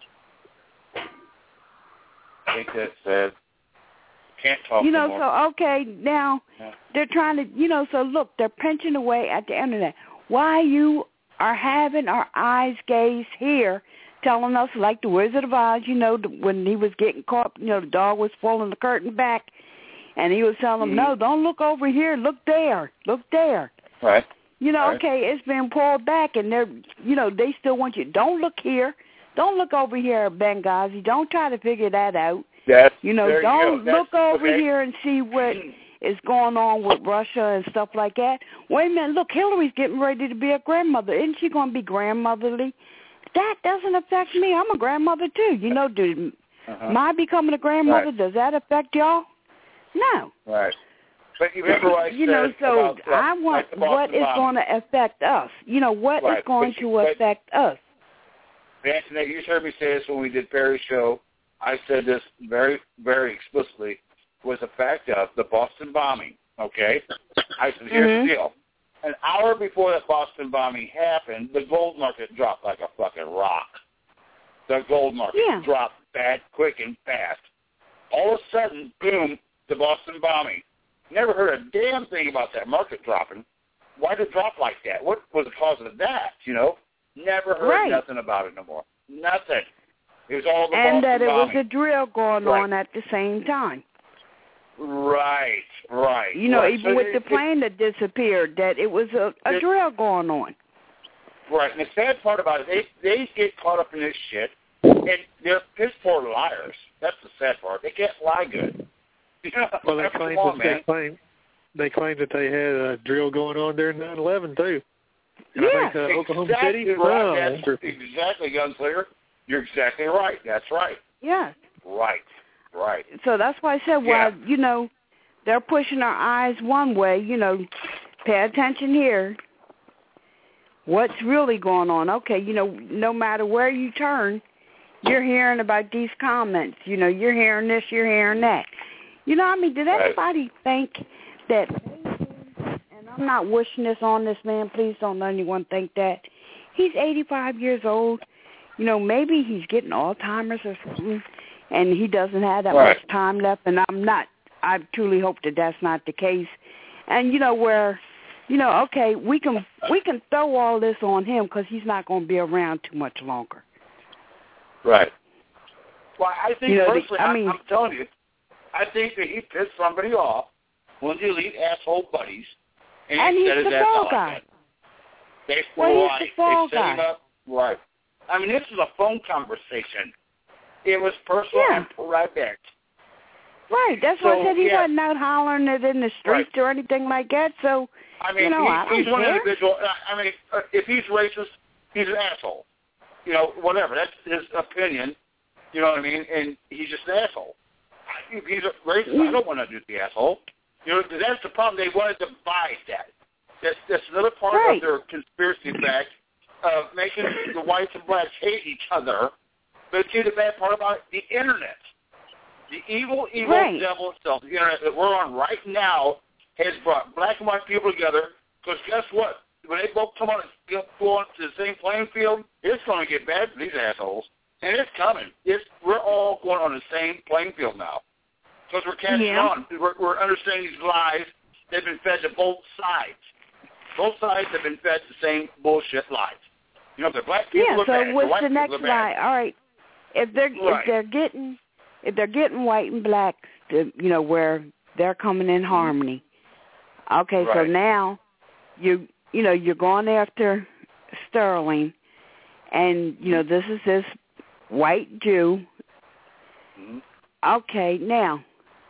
[SPEAKER 1] I think that's sad. Can't talk
[SPEAKER 2] You know,
[SPEAKER 1] no
[SPEAKER 2] so, okay, now
[SPEAKER 1] yeah.
[SPEAKER 2] they're trying to, you know, so look, they're pinching away at the internet. Why you are having our eyes gazed here, telling us like the Wizard of Oz, you know, when he was getting caught, you know, the dog was pulling the curtain back, and he was telling them,
[SPEAKER 1] mm-hmm.
[SPEAKER 2] no, don't look over here, look there, look there.
[SPEAKER 1] Right.
[SPEAKER 2] You know,
[SPEAKER 1] right.
[SPEAKER 2] okay, it's been pulled back, and they're, you know, they still want you, don't look here, don't look over here at Benghazi, don't try to figure that out.
[SPEAKER 1] That's,
[SPEAKER 2] you know,
[SPEAKER 1] there
[SPEAKER 2] don't
[SPEAKER 1] you go.
[SPEAKER 2] look over
[SPEAKER 1] okay.
[SPEAKER 2] here and see what is going on with Russia and stuff like that. Wait a minute, look, Hillary's getting ready to be a grandmother. Isn't she going to be grandmotherly? That doesn't affect me. I'm a grandmother, too. You know, do
[SPEAKER 1] uh-huh.
[SPEAKER 2] my becoming a grandmother,
[SPEAKER 1] right.
[SPEAKER 2] does that affect y'all? No.
[SPEAKER 1] Right. But you remember what I said
[SPEAKER 2] you know, so
[SPEAKER 1] about, uh,
[SPEAKER 2] I want
[SPEAKER 1] like
[SPEAKER 2] what is going to affect us. You know, what
[SPEAKER 1] right.
[SPEAKER 2] is going
[SPEAKER 1] but,
[SPEAKER 2] to
[SPEAKER 1] but,
[SPEAKER 2] affect us?
[SPEAKER 1] Anthony, you heard me say this when we did Perry's show. I said this very, very explicitly, was the fact of the Boston bombing, okay? I said, here's
[SPEAKER 2] mm-hmm.
[SPEAKER 1] the deal. An hour before that Boston bombing happened, the gold market dropped like a fucking rock. The gold market
[SPEAKER 2] yeah.
[SPEAKER 1] dropped bad, quick, and fast. All of a sudden, boom, the Boston bombing. Never heard a damn thing about that market dropping. Why did it drop like that? What was the cause of that, you know? Never heard
[SPEAKER 2] right.
[SPEAKER 1] nothing about it no more. Nothing. It was all the
[SPEAKER 2] and
[SPEAKER 1] Boston
[SPEAKER 2] that it
[SPEAKER 1] bombing.
[SPEAKER 2] was a drill going
[SPEAKER 1] right.
[SPEAKER 2] on at the same time.
[SPEAKER 1] Right, right.
[SPEAKER 2] You know,
[SPEAKER 1] right.
[SPEAKER 2] even
[SPEAKER 1] so
[SPEAKER 2] with
[SPEAKER 1] it,
[SPEAKER 2] the plane
[SPEAKER 1] it,
[SPEAKER 2] that disappeared, that it was a, a
[SPEAKER 1] it,
[SPEAKER 2] drill going on.
[SPEAKER 1] Right, and the sad part about it, they they get caught up in this shit, and they're piss poor liars. That's the sad part. They can't lie good. You know,
[SPEAKER 3] well, they claim
[SPEAKER 1] on,
[SPEAKER 3] that they claim they claim that they had a drill going on during nine eleven too. And
[SPEAKER 2] yeah,
[SPEAKER 3] I think, uh, Oklahoma
[SPEAKER 1] exactly
[SPEAKER 3] City.
[SPEAKER 1] right.
[SPEAKER 3] Oh,
[SPEAKER 1] That's exactly, Gunslinger. You're exactly right. That's right.
[SPEAKER 2] Yeah.
[SPEAKER 1] Right. Right.
[SPEAKER 2] So that's why I said, well,
[SPEAKER 1] yeah.
[SPEAKER 2] you know, they're pushing our eyes one way. You know, pay attention here. What's really going on? Okay, you know, no matter where you turn, you're hearing about these comments. You know, you're hearing this, you're hearing that. You know, I mean, did anybody right. think that, and I'm not wishing this on this man, please don't let anyone think that. He's eighty-five years old. You know, maybe he's getting Alzheimer's or something, and he doesn't have that
[SPEAKER 1] right.
[SPEAKER 2] much time left, and I'm not, I truly hope that that's not the case. And, you know, where, you know, okay, we can we can throw all this on him because he's not going to be around too much longer.
[SPEAKER 1] Right. Well, I think,
[SPEAKER 2] you know,
[SPEAKER 1] personally,
[SPEAKER 2] the, I mean,
[SPEAKER 1] I'm telling you, I think that he pissed somebody off, one of the elite asshole buddies, and,
[SPEAKER 2] and
[SPEAKER 1] he
[SPEAKER 2] he's
[SPEAKER 1] set his
[SPEAKER 2] the
[SPEAKER 1] ass
[SPEAKER 2] fall
[SPEAKER 1] out
[SPEAKER 2] guy.
[SPEAKER 1] like that. They,
[SPEAKER 2] well,
[SPEAKER 1] right,
[SPEAKER 2] he's the fall
[SPEAKER 1] they set
[SPEAKER 2] guy.
[SPEAKER 1] him up, right. I mean, this is a phone conversation. It was personal
[SPEAKER 2] yeah.
[SPEAKER 1] and private.
[SPEAKER 2] Right, that's
[SPEAKER 1] so,
[SPEAKER 2] why I said he
[SPEAKER 1] yeah.
[SPEAKER 2] wasn't out hollering it in the streets
[SPEAKER 1] right.
[SPEAKER 2] or anything like that, so,
[SPEAKER 1] I mean,
[SPEAKER 2] you know,
[SPEAKER 1] he,
[SPEAKER 2] I don't
[SPEAKER 1] he's
[SPEAKER 2] care.
[SPEAKER 1] one individual. I mean, if he's racist, he's an asshole. You know, whatever. That's his opinion. You know what I mean? And he's just an asshole. If he's a racist, I don't want to do the asshole. You know, that's the problem. They want to divide that. That's, that's another part
[SPEAKER 2] right.
[SPEAKER 1] of their conspiracy fact of making the whites and blacks hate each other. But see, the bad part about it, the Internet. The evil, evil
[SPEAKER 2] right.
[SPEAKER 1] devil itself, the Internet that we're on right now, has brought black and white people together. Because guess what? When they both come on and go on to the same playing field, it's going to get bad for these assholes. And it's coming. It's we're all going on the same playing field now because we're catching
[SPEAKER 2] yeah.
[SPEAKER 1] on. We're, we're understanding these lies. They've been fed to both sides. Both sides have been fed the same bullshit lies. You know, if they're black people,
[SPEAKER 2] yeah.
[SPEAKER 1] are
[SPEAKER 2] So
[SPEAKER 1] bad.
[SPEAKER 2] what's
[SPEAKER 1] white
[SPEAKER 2] the next
[SPEAKER 1] people are
[SPEAKER 2] lie?
[SPEAKER 1] bad.
[SPEAKER 2] All right, if they're
[SPEAKER 1] right.
[SPEAKER 2] if they're getting if they're getting white and black, to, you know, where they're coming in harmony. Okay,
[SPEAKER 1] right.
[SPEAKER 2] so now you you know you're going after Sterling, and you know this is this white Jew.
[SPEAKER 1] Mm-hmm.
[SPEAKER 2] Okay, now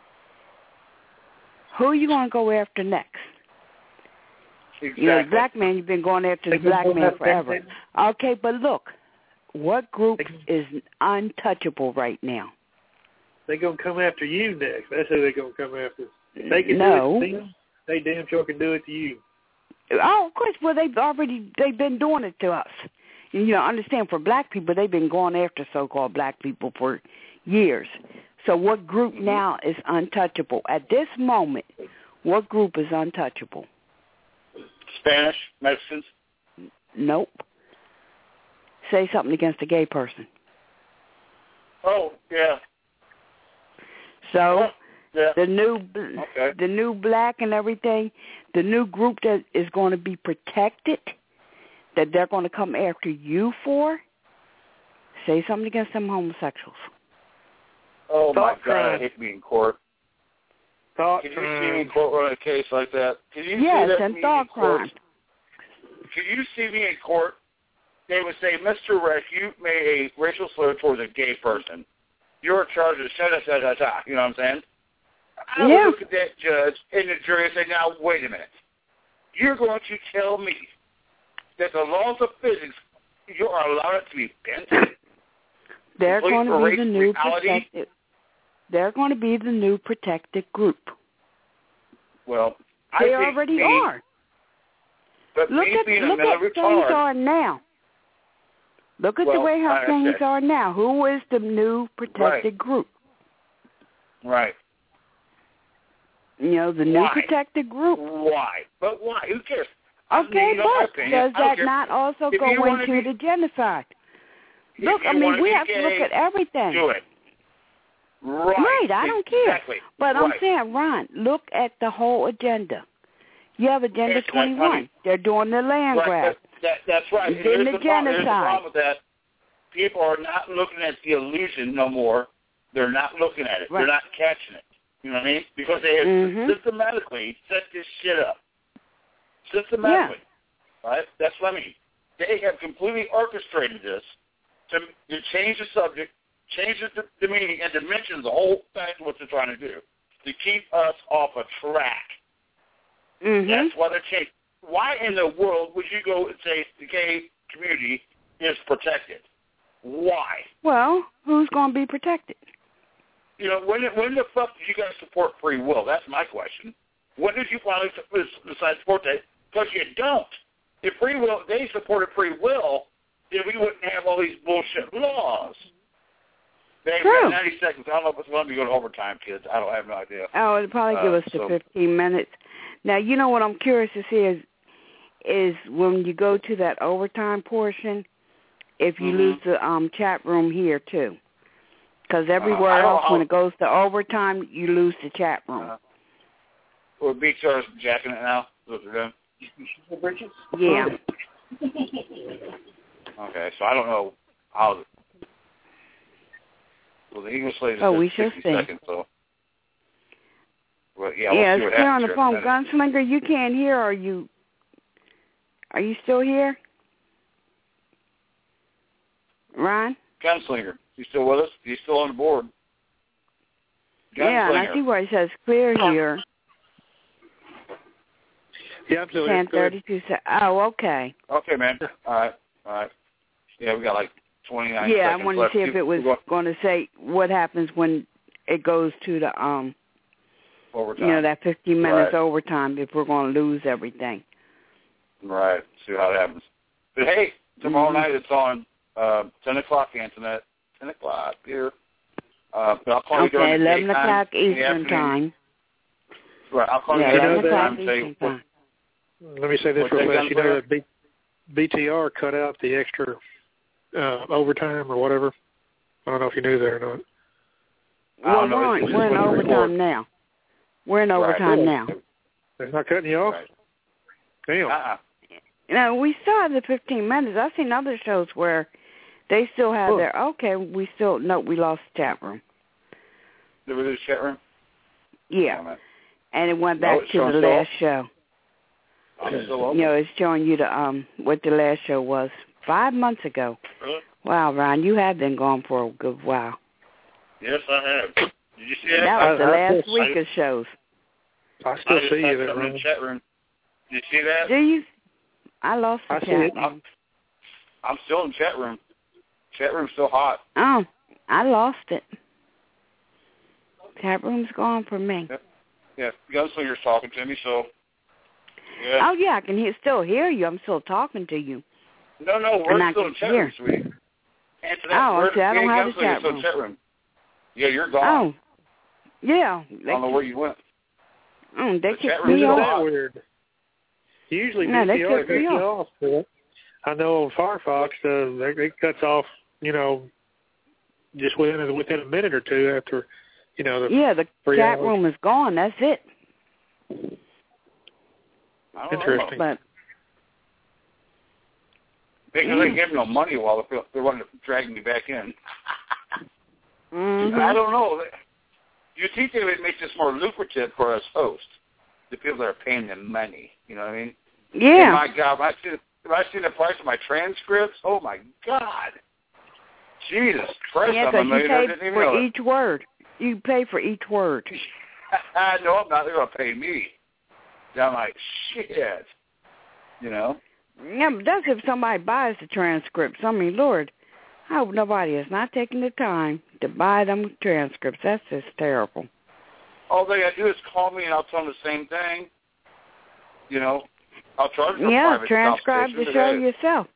[SPEAKER 2] who are you going to go after next?
[SPEAKER 1] Exactly.
[SPEAKER 2] You know, the black man, you've been going after the black man forever. Okay, but look, what group is untouchable right now?
[SPEAKER 3] They're going to come after you next. That's who they're going to come after. If they can
[SPEAKER 2] no.
[SPEAKER 3] do it to them, they damn sure can do it to you.
[SPEAKER 2] Oh, of course. Well, they've already, they've been doing it to us. You know, understand, for black people, they've been going after so-called black people for years. So what group now is untouchable? At this moment, what group is untouchable?
[SPEAKER 1] Spanish, Mexicans?
[SPEAKER 2] Nope. Say something against a gay person.
[SPEAKER 1] Oh, yeah.
[SPEAKER 2] So
[SPEAKER 1] oh, yeah.
[SPEAKER 2] the new
[SPEAKER 1] okay.
[SPEAKER 2] the new black and everything, the new group that is going to be protected, that they're going to come after you for, say something against them homosexuals.
[SPEAKER 1] Oh,
[SPEAKER 3] Thought
[SPEAKER 1] my God,
[SPEAKER 3] crime.
[SPEAKER 1] I hate being in court.
[SPEAKER 3] Thought
[SPEAKER 1] Can you
[SPEAKER 3] crime.
[SPEAKER 1] see me in court on a case like that? Can you
[SPEAKER 2] yes,
[SPEAKER 1] see that
[SPEAKER 2] and
[SPEAKER 1] me
[SPEAKER 2] thought
[SPEAKER 1] in court?
[SPEAKER 2] crime.
[SPEAKER 1] Can you see me in court? They would say, Mister Reck, you made a racial slur towards a gay person. You're charged with da-da-da-da-da. You know what I'm saying? I
[SPEAKER 2] yeah.
[SPEAKER 1] would look at that judge and the jury and say, now, wait a minute. You're going to tell me that the laws of physics, you are allowed it to be bent?
[SPEAKER 2] They're going to be the new
[SPEAKER 1] reality?
[SPEAKER 2] protected. They're going to be the new protected group.
[SPEAKER 1] Well,
[SPEAKER 2] they
[SPEAKER 1] I think
[SPEAKER 2] already
[SPEAKER 1] me,
[SPEAKER 2] are.
[SPEAKER 1] But
[SPEAKER 2] look
[SPEAKER 1] me
[SPEAKER 2] at
[SPEAKER 1] being
[SPEAKER 2] look
[SPEAKER 1] a
[SPEAKER 2] at things
[SPEAKER 1] retard,
[SPEAKER 2] are now. Look at
[SPEAKER 1] well,
[SPEAKER 2] the way how
[SPEAKER 1] I
[SPEAKER 2] things
[SPEAKER 1] said,
[SPEAKER 2] are now. Who is the new protected
[SPEAKER 1] right.
[SPEAKER 2] group?
[SPEAKER 1] Right.
[SPEAKER 2] You know, the
[SPEAKER 1] why?
[SPEAKER 2] new protected group.
[SPEAKER 1] Why? But why? Who cares?
[SPEAKER 2] Okay,
[SPEAKER 1] I mean,
[SPEAKER 2] but
[SPEAKER 1] opinion,
[SPEAKER 2] does that
[SPEAKER 1] care.
[SPEAKER 2] not also
[SPEAKER 1] if
[SPEAKER 2] go into
[SPEAKER 1] be,
[SPEAKER 2] the genocide? Look, I mean, we have gay, to look at everything.
[SPEAKER 1] Do it. Right.
[SPEAKER 2] Right, I don't
[SPEAKER 1] exactly.
[SPEAKER 2] care. But
[SPEAKER 1] right.
[SPEAKER 2] I'm saying, Ron, look at the whole agenda. You have Agenda
[SPEAKER 1] it's
[SPEAKER 2] twenty-one.
[SPEAKER 1] That, I mean,
[SPEAKER 2] They're doing the land
[SPEAKER 1] right,
[SPEAKER 2] grab.
[SPEAKER 1] that, that, that's right.
[SPEAKER 2] You're getting the,
[SPEAKER 1] the problem,
[SPEAKER 2] genocide.
[SPEAKER 1] the problem with that. People are not looking at the illusion no more. They're not looking at it.
[SPEAKER 2] Right.
[SPEAKER 1] They're not catching it. You know what I mean? Because they have
[SPEAKER 2] mm-hmm.
[SPEAKER 1] systematically set this shit up. Systematically.
[SPEAKER 2] Yeah.
[SPEAKER 1] Right? That's what I mean. They have completely orchestrated this to, to change the subject, change the, the meaning, and dimension the whole fact of what they're trying to do, to keep us off a track.
[SPEAKER 2] Mm-hmm.
[SPEAKER 1] That's why they're changing. Why in the world would you go and say the gay community is protected? Why?
[SPEAKER 2] Well, who's going to be protected?
[SPEAKER 1] You know, when when the fuck did you guys support free will? That's my question. When did you finally decide to support that? Because you don't. If free will, they supported free will, then we wouldn't have all these bullshit laws. They've got ninety seconds. I don't know if it's going to be going to overtime, kids. I don't I have no idea.
[SPEAKER 2] Oh, it'll probably give
[SPEAKER 1] uh,
[SPEAKER 2] us
[SPEAKER 1] so.
[SPEAKER 2] to fifteen minutes. Now, you know what I'm curious to see is, is when you go to that overtime portion, if you
[SPEAKER 1] mm-hmm.
[SPEAKER 2] lose the um, chat room here, too. Because everywhere
[SPEAKER 1] uh,
[SPEAKER 2] else, when it goes to overtime, you lose the chat room.
[SPEAKER 1] Uh, or B T R's jacking it now? Is what they're doing?
[SPEAKER 2] Yeah.
[SPEAKER 1] Okay, so I don't know how... Well, the English lady
[SPEAKER 2] oh,
[SPEAKER 1] said
[SPEAKER 2] we shall
[SPEAKER 1] sixty
[SPEAKER 2] see.
[SPEAKER 1] seconds, so... Well, yeah,
[SPEAKER 2] yeah,
[SPEAKER 1] we'll
[SPEAKER 2] it's clear on the phone.
[SPEAKER 1] The
[SPEAKER 2] Gunslinger, you can't hear. Are you? Are you still here, Ron?
[SPEAKER 1] Gunslinger, you still with us? You still on the board? Gunslinger.
[SPEAKER 2] Yeah, and I see where it says clear here.
[SPEAKER 3] Yeah, I'm still
[SPEAKER 2] ten thirty-two. Oh, okay.
[SPEAKER 1] Okay, man. All right, all right. Yeah, we got like twenty-nine
[SPEAKER 2] yeah,
[SPEAKER 1] seconds
[SPEAKER 2] I wanted
[SPEAKER 1] left.
[SPEAKER 2] to see if it was going to say what happens when it goes to the um.
[SPEAKER 1] Overtime.
[SPEAKER 2] You know, that fifteen minutes
[SPEAKER 1] right.
[SPEAKER 2] overtime if we're going to lose everything.
[SPEAKER 1] Right. See how it happens. But, hey, tomorrow
[SPEAKER 2] mm-hmm.
[SPEAKER 1] night it's on uh, ten o'clock, Antoinette. ten o'clock here. Uh, but I'll call
[SPEAKER 2] okay,
[SPEAKER 1] you during the
[SPEAKER 2] eleven
[SPEAKER 1] daytime,
[SPEAKER 2] o'clock Eastern time.
[SPEAKER 1] Right. I'll call
[SPEAKER 2] yeah,
[SPEAKER 1] you
[SPEAKER 2] eleven
[SPEAKER 1] during the
[SPEAKER 2] o'clock
[SPEAKER 1] time and say
[SPEAKER 2] Eastern
[SPEAKER 1] what,
[SPEAKER 2] time.
[SPEAKER 3] Let me say this
[SPEAKER 1] what
[SPEAKER 3] real
[SPEAKER 1] they
[SPEAKER 3] fast. You know that B- BTR cut out the extra uh, overtime or whatever I don't know if you knew that or not.
[SPEAKER 2] Well, we're, in, we're in overtime now. We're in overtime
[SPEAKER 3] right.
[SPEAKER 2] now.
[SPEAKER 3] They're not cutting you off?
[SPEAKER 1] Right.
[SPEAKER 3] Damn.
[SPEAKER 1] Uh-uh.
[SPEAKER 2] No, we still have the fifteen minutes. I've seen other shows where they still have
[SPEAKER 3] oh.
[SPEAKER 2] their, okay, we still, no, we lost the chat room.
[SPEAKER 1] Did we lose chat room?
[SPEAKER 2] Yeah.
[SPEAKER 1] Oh,
[SPEAKER 2] and it went back
[SPEAKER 1] no,
[SPEAKER 2] to the last show.
[SPEAKER 1] I'm still open.
[SPEAKER 2] You know, it's showing you the um what the last show was five months ago.
[SPEAKER 1] Really?
[SPEAKER 2] Wow, Ron, you have been gone for a good while.
[SPEAKER 1] Yes, I have. Did you see that?
[SPEAKER 2] That was the
[SPEAKER 3] I, I
[SPEAKER 2] last
[SPEAKER 3] still,
[SPEAKER 2] week
[SPEAKER 3] I,
[SPEAKER 2] of shows.
[SPEAKER 3] I still
[SPEAKER 1] I just
[SPEAKER 3] see you there,
[SPEAKER 1] in
[SPEAKER 3] Ron.
[SPEAKER 1] the chat room. Did you see that?
[SPEAKER 2] Do you? I lost the
[SPEAKER 3] I see
[SPEAKER 2] chat
[SPEAKER 3] it.
[SPEAKER 2] room.
[SPEAKER 1] I'm, I'm still in the chat room. Chat room's still hot.
[SPEAKER 2] Oh, I lost it. Chat room's gone for me.
[SPEAKER 1] Yep. Yeah, Gunslinger's talking to me, so. Yeah.
[SPEAKER 2] Oh, yeah, I can hear, still hear you. I'm still talking to you.
[SPEAKER 1] No, no, we're
[SPEAKER 2] and
[SPEAKER 1] still in chat
[SPEAKER 2] hear.
[SPEAKER 1] room, sweetie. Answer that.
[SPEAKER 2] Oh,
[SPEAKER 1] we're,
[SPEAKER 2] okay, I don't
[SPEAKER 1] me
[SPEAKER 2] have
[SPEAKER 1] and
[SPEAKER 2] the
[SPEAKER 1] Gunslinger's
[SPEAKER 2] chat
[SPEAKER 1] still
[SPEAKER 2] room.
[SPEAKER 1] in chat room. Yeah, you're gone.
[SPEAKER 2] Oh, yeah.
[SPEAKER 1] I don't know where you went.
[SPEAKER 2] Oh, they
[SPEAKER 1] The
[SPEAKER 2] kicked
[SPEAKER 1] chat
[SPEAKER 2] me
[SPEAKER 1] room's
[SPEAKER 3] Isn't
[SPEAKER 1] still
[SPEAKER 2] off.
[SPEAKER 3] that
[SPEAKER 1] hot.
[SPEAKER 3] weird? Usually
[SPEAKER 2] No, they
[SPEAKER 3] V C R
[SPEAKER 2] took
[SPEAKER 3] cuts
[SPEAKER 2] me
[SPEAKER 3] you
[SPEAKER 2] off.
[SPEAKER 3] off. But I know on Firefox, uh, they, it cuts off, you know, just within, within a minute or two after, you know, the
[SPEAKER 2] Yeah, the
[SPEAKER 3] three
[SPEAKER 2] chat
[SPEAKER 3] hours.
[SPEAKER 2] room is gone. That's it.
[SPEAKER 1] I don't
[SPEAKER 3] Interesting.
[SPEAKER 1] know.
[SPEAKER 2] But
[SPEAKER 1] Because
[SPEAKER 2] Mm.
[SPEAKER 1] they give no money while they're, they're wanting to drag me back in.
[SPEAKER 2] mm-hmm.
[SPEAKER 1] I don't know. Do you think they would make this more lucrative for us hosts, the people that are paying them money? You know what I mean?
[SPEAKER 2] Yeah.
[SPEAKER 1] And my God, when I see, when I see the price of my transcripts, oh, my God. Jesus Christ,
[SPEAKER 2] Yeah,
[SPEAKER 1] I'm a
[SPEAKER 2] because you
[SPEAKER 1] millionaire.
[SPEAKER 2] pay
[SPEAKER 1] Didn't even
[SPEAKER 2] for
[SPEAKER 1] know
[SPEAKER 2] each word. You pay for each word.
[SPEAKER 1] no, I'm not. They're going to pay me. And I'm like, shit. You know?
[SPEAKER 2] Yeah, but that's if somebody buys the transcripts. I mean, Lord, I hope nobody is not taking the time to buy them transcripts. That's just terrible.
[SPEAKER 1] All they got to do is call me, and I'll tell them the same thing. You know? I'll charge them
[SPEAKER 2] Yeah,
[SPEAKER 1] private
[SPEAKER 2] transcribe the show
[SPEAKER 1] today.
[SPEAKER 2] yourself.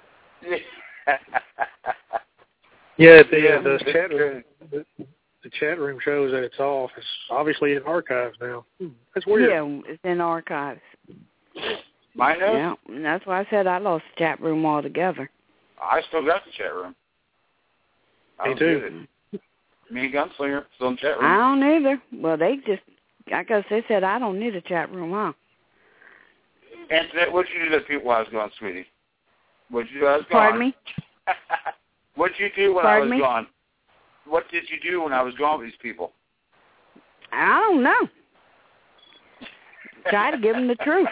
[SPEAKER 3] Yeah, the,
[SPEAKER 1] Yeah,
[SPEAKER 3] uh, the,
[SPEAKER 1] it's
[SPEAKER 3] chat
[SPEAKER 1] good.
[SPEAKER 3] room, the, the chat room shows that it's off. It's obviously in archives now. Hmm, that's weird.
[SPEAKER 2] Yeah, it's in archives.
[SPEAKER 1] Mine is?
[SPEAKER 2] Yeah, and that's why I said I lost the chat room altogether.
[SPEAKER 1] I still got the chat room. I
[SPEAKER 3] Me
[SPEAKER 1] don't
[SPEAKER 3] too.
[SPEAKER 1] get it. Me and Gunslinger still in the chat room.
[SPEAKER 2] I don't either. Well, they just, I guess they said I don't need a chat room, huh?
[SPEAKER 1] Antoinette, what did you do to the people while I was gone, sweetie? What did you do when I was gone?
[SPEAKER 2] Pardon me?
[SPEAKER 1] What did you do when
[SPEAKER 2] Pardon
[SPEAKER 1] I was
[SPEAKER 2] me?
[SPEAKER 1] gone? What did you do when I was gone with these people?
[SPEAKER 2] I don't know. Try to give them the truth.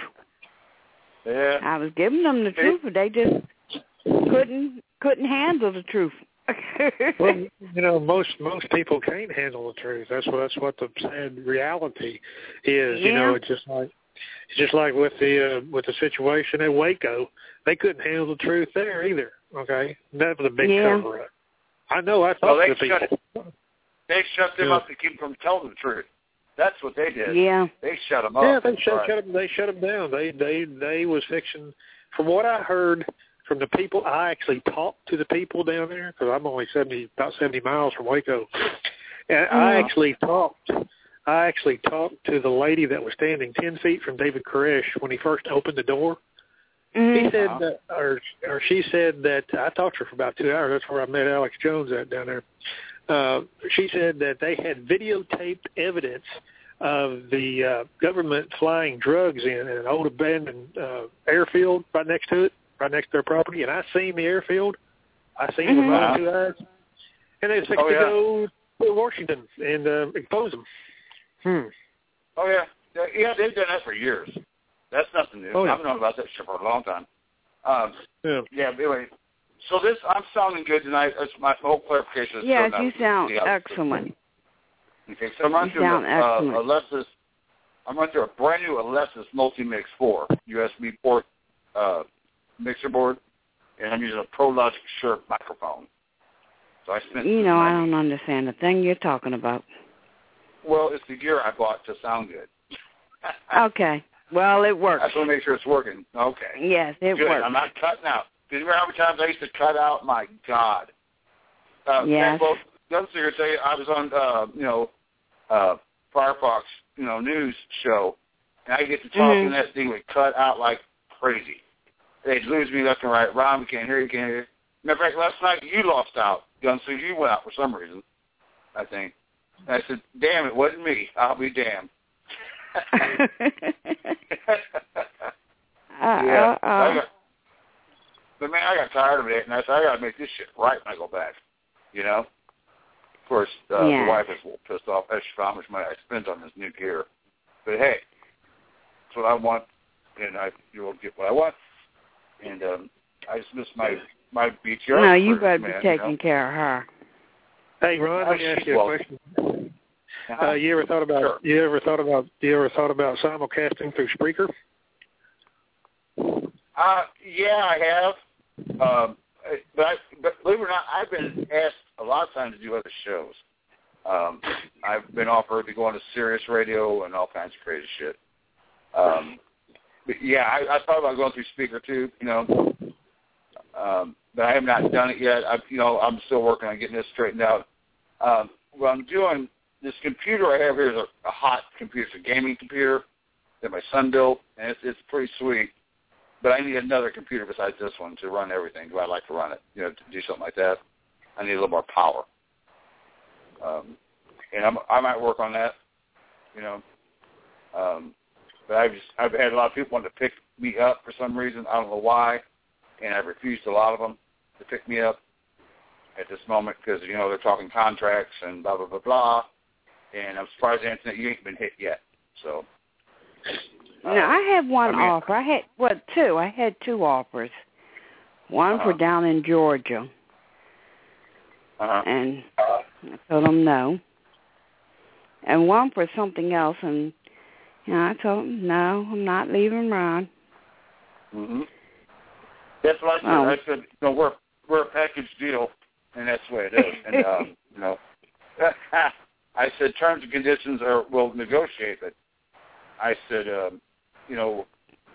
[SPEAKER 1] Yeah.
[SPEAKER 2] I was giving them the truth, but they just couldn't couldn't handle the truth.
[SPEAKER 3] Well, you know, most most people can't handle the truth. That's what that's what the sad reality is.
[SPEAKER 2] Yeah.
[SPEAKER 3] You know, it's just like it's just like with the uh, with the situation at Waco. They couldn't handle the truth there either. Okay, that was a big
[SPEAKER 2] Yeah.
[SPEAKER 3] cover up. I know. I
[SPEAKER 1] Well,
[SPEAKER 3] talked
[SPEAKER 1] they
[SPEAKER 3] to the people.
[SPEAKER 1] shut, they shut them
[SPEAKER 3] Yeah.
[SPEAKER 1] up to keep them from telling the truth. That's what they did.
[SPEAKER 2] Yeah.
[SPEAKER 1] They shut them up.
[SPEAKER 3] Yeah, they shut,
[SPEAKER 1] Right.
[SPEAKER 3] shut them. They shut them down. They they they was fiction. From what I heard from the people, I actually talked to the people down there because I'm only seventy about seventy miles from Waco, and I
[SPEAKER 2] Mhm.
[SPEAKER 3] actually talked. I actually talked to the lady that was standing ten feet from David Koresh when he first opened the door.
[SPEAKER 2] Mhm.
[SPEAKER 3] He said that, or or she said that I talked to her for about two hours. That's where I met Alex Jones at down there. Uh, she said that they had videotaped evidence of the uh, government flying drugs in, in an old abandoned uh, airfield right next to it, right next to their property. And I seen the airfield. I seen it with my
[SPEAKER 2] Mhm.
[SPEAKER 3] own two eyes. And they expect
[SPEAKER 1] Oh,
[SPEAKER 3] to
[SPEAKER 1] yeah.
[SPEAKER 3] go to Washington and uh, expose them. Hmm.
[SPEAKER 1] Oh, yeah. Yeah, yeah, they've done that for years. That's nothing new.
[SPEAKER 3] Oh, yeah.
[SPEAKER 1] I've known about that shit for a long time. Um,
[SPEAKER 3] Yeah.
[SPEAKER 1] yeah, but anyway. So this, I'm sounding good tonight. That's my whole clarification. Is
[SPEAKER 2] Yes,
[SPEAKER 1] still
[SPEAKER 2] you
[SPEAKER 1] not-
[SPEAKER 2] sound
[SPEAKER 1] yeah.
[SPEAKER 2] excellent.
[SPEAKER 1] Okay, so I'm running
[SPEAKER 2] You
[SPEAKER 1] through
[SPEAKER 2] sound
[SPEAKER 1] a, uh,
[SPEAKER 2] excellent.
[SPEAKER 1] a Alessis, I'm running through a brand new Alessis Multi-Mix four U S B port uh, mixer board, and I'm using a ProLogic Shure microphone. So I spent
[SPEAKER 2] You know, I
[SPEAKER 1] money.
[SPEAKER 2] don't understand the thing you're talking about.
[SPEAKER 1] Well, it's the gear I bought to sound good.
[SPEAKER 2] Okay. Well, it
[SPEAKER 1] I
[SPEAKER 2] works.
[SPEAKER 1] just want to make sure it's working. Okay.
[SPEAKER 2] Yes, it
[SPEAKER 1] Good.
[SPEAKER 2] works.
[SPEAKER 1] I'm not cutting out. Did you remember how many times I used to cut out? My God. Uh,
[SPEAKER 2] Yes.
[SPEAKER 1] Well, Gunslinger say I was on, uh, you know, uh, Firefox, you know, news show, and I get to talking,
[SPEAKER 2] Mhm.
[SPEAKER 1] and that thing would cut out like crazy. They'd lose me left and right. Ron, we can't hear you, can't hear you. Matter of fact, last night you lost out. Gunslinger, you went out for some reason, I think. And I said, damn, it wasn't me. I'll be damned.
[SPEAKER 2] uh,
[SPEAKER 1] yeah.
[SPEAKER 2] uh, uh.
[SPEAKER 1] I got, but, man, I got tired of it, and I said, I got to make this shit right when I go back, you know? Of course, uh,
[SPEAKER 2] yeah.
[SPEAKER 1] the wife is a little pissed off as to how much money I spent on this new gear. But, hey, that's what I want, and I will get what I want. And um, I just miss my, my B T R.
[SPEAKER 2] No, you better
[SPEAKER 1] man,
[SPEAKER 2] be taking
[SPEAKER 1] you know?
[SPEAKER 2] care of her.
[SPEAKER 3] Hey, Ron, let me ask you a question.
[SPEAKER 1] Uh-huh.
[SPEAKER 3] Uh, you ever thought about
[SPEAKER 1] sure.
[SPEAKER 3] you ever thought about you ever thought about simulcasting through Spreaker?
[SPEAKER 1] Uh, yeah, I have. Um, but, I, but believe it or not, I've been asked a lot of times to do other shows. Um, I've been offered to go on to Sirius Radio and all kinds of crazy shit. Um, but yeah, I, I thought about going through Speaker too, you know. Um, but I have not done it yet. I, you know, I'm still working on getting this straightened out. Um, what I'm doing, this computer I have here is a, a hot computer. It's a gaming computer that my son built, and it's, it's pretty sweet. But I need another computer besides this one to run everything. Do I like to run it? You know, to do something like that. I need a little more power. Um, and I'm, I might work on that. You know, um, but I've just I've had a lot of people want to pick me up for some reason. I don't know why, and I've refused a lot of them to pick me up at this moment because you know they're talking contracts and blah blah blah blah. And I'm surprised, Anthony, you ain't been hit yet. So.
[SPEAKER 2] No, I had one
[SPEAKER 1] I mean,
[SPEAKER 2] offer. I had, what, two. I had two offers. One
[SPEAKER 1] uh-huh.
[SPEAKER 2] for down in Georgia.
[SPEAKER 1] Uh-huh.
[SPEAKER 2] And I told them no. And one for something else. And, you know, I told them, no, I'm not leaving Ron.
[SPEAKER 1] Mm-hmm. That's what I said.
[SPEAKER 2] Oh.
[SPEAKER 1] I said, no, we're, we're a package deal, and that's the way it is. And, um, you know, I said terms and conditions are, we'll negotiate, but I said, um, you know,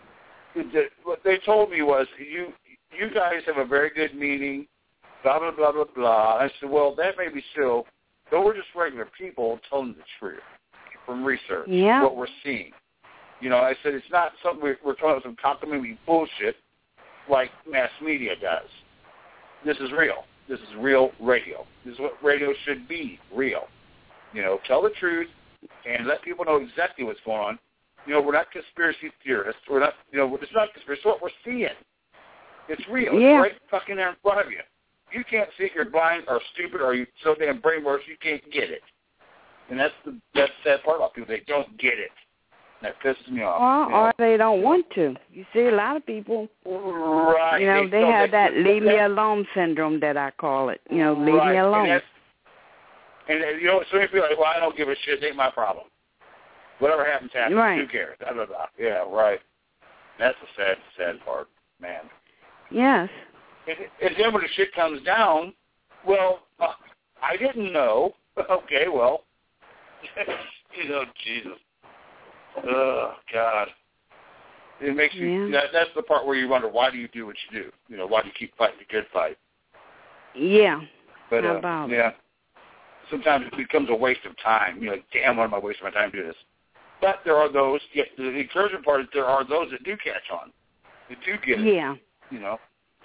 [SPEAKER 1] what they told me was, you you guys have a very good meeting, blah, blah, blah, blah, blah. I said, well, that may be so, but we're just regular people telling the truth from research,
[SPEAKER 2] yeah.
[SPEAKER 1] what we're seeing. You know, I said, it's not something we're, we're talking about some complimentary bullshit like mass media does. This is real. This is real radio. This is what radio should be, real. You know, tell the truth and let people know exactly what's going on. You know, we're not conspiracy theorists. We're not, you know, it's not conspiracy. It's what we're seeing. It's real.
[SPEAKER 2] Yeah.
[SPEAKER 1] It's right fucking there in front of you. You can't see it. You're blind or stupid or you so damn brainwashed you can't get it. And that's the that's the sad part about people. They don't get it. And that pisses me off.
[SPEAKER 2] Well,
[SPEAKER 1] you know?
[SPEAKER 2] or they don't want to. You see a lot of people,
[SPEAKER 1] right.
[SPEAKER 2] you know, they,
[SPEAKER 1] they
[SPEAKER 2] have that
[SPEAKER 1] they,
[SPEAKER 2] leave
[SPEAKER 1] they,
[SPEAKER 2] me alone syndrome that I call it. You know, leave
[SPEAKER 1] right.
[SPEAKER 2] me alone.
[SPEAKER 1] And, and, you know, so many people are like, well, I don't give a shit. It ain't my problem. Whatever happens, happens.
[SPEAKER 2] Right.
[SPEAKER 1] Who cares? Blah, blah, blah. Yeah, right. That's the sad, sad part, man.
[SPEAKER 2] Yes.
[SPEAKER 1] And, and then when the shit comes down, well, uh, I didn't know. Okay, well, you know, Jesus. Oh, God. It makes you,
[SPEAKER 2] Yeah.
[SPEAKER 1] that, that's the part where you wonder, why do you do what you do? You know, why do you keep fighting the good fight?
[SPEAKER 2] Yeah.
[SPEAKER 1] But,
[SPEAKER 2] How
[SPEAKER 1] uh,
[SPEAKER 2] about
[SPEAKER 1] yeah. Sometimes it becomes a waste of time. You're like, damn, why am I wasting my time doing this? But there are those, yeah, the encouraging part is there are those that do catch on, that do get it.
[SPEAKER 2] Yeah.
[SPEAKER 1] You know.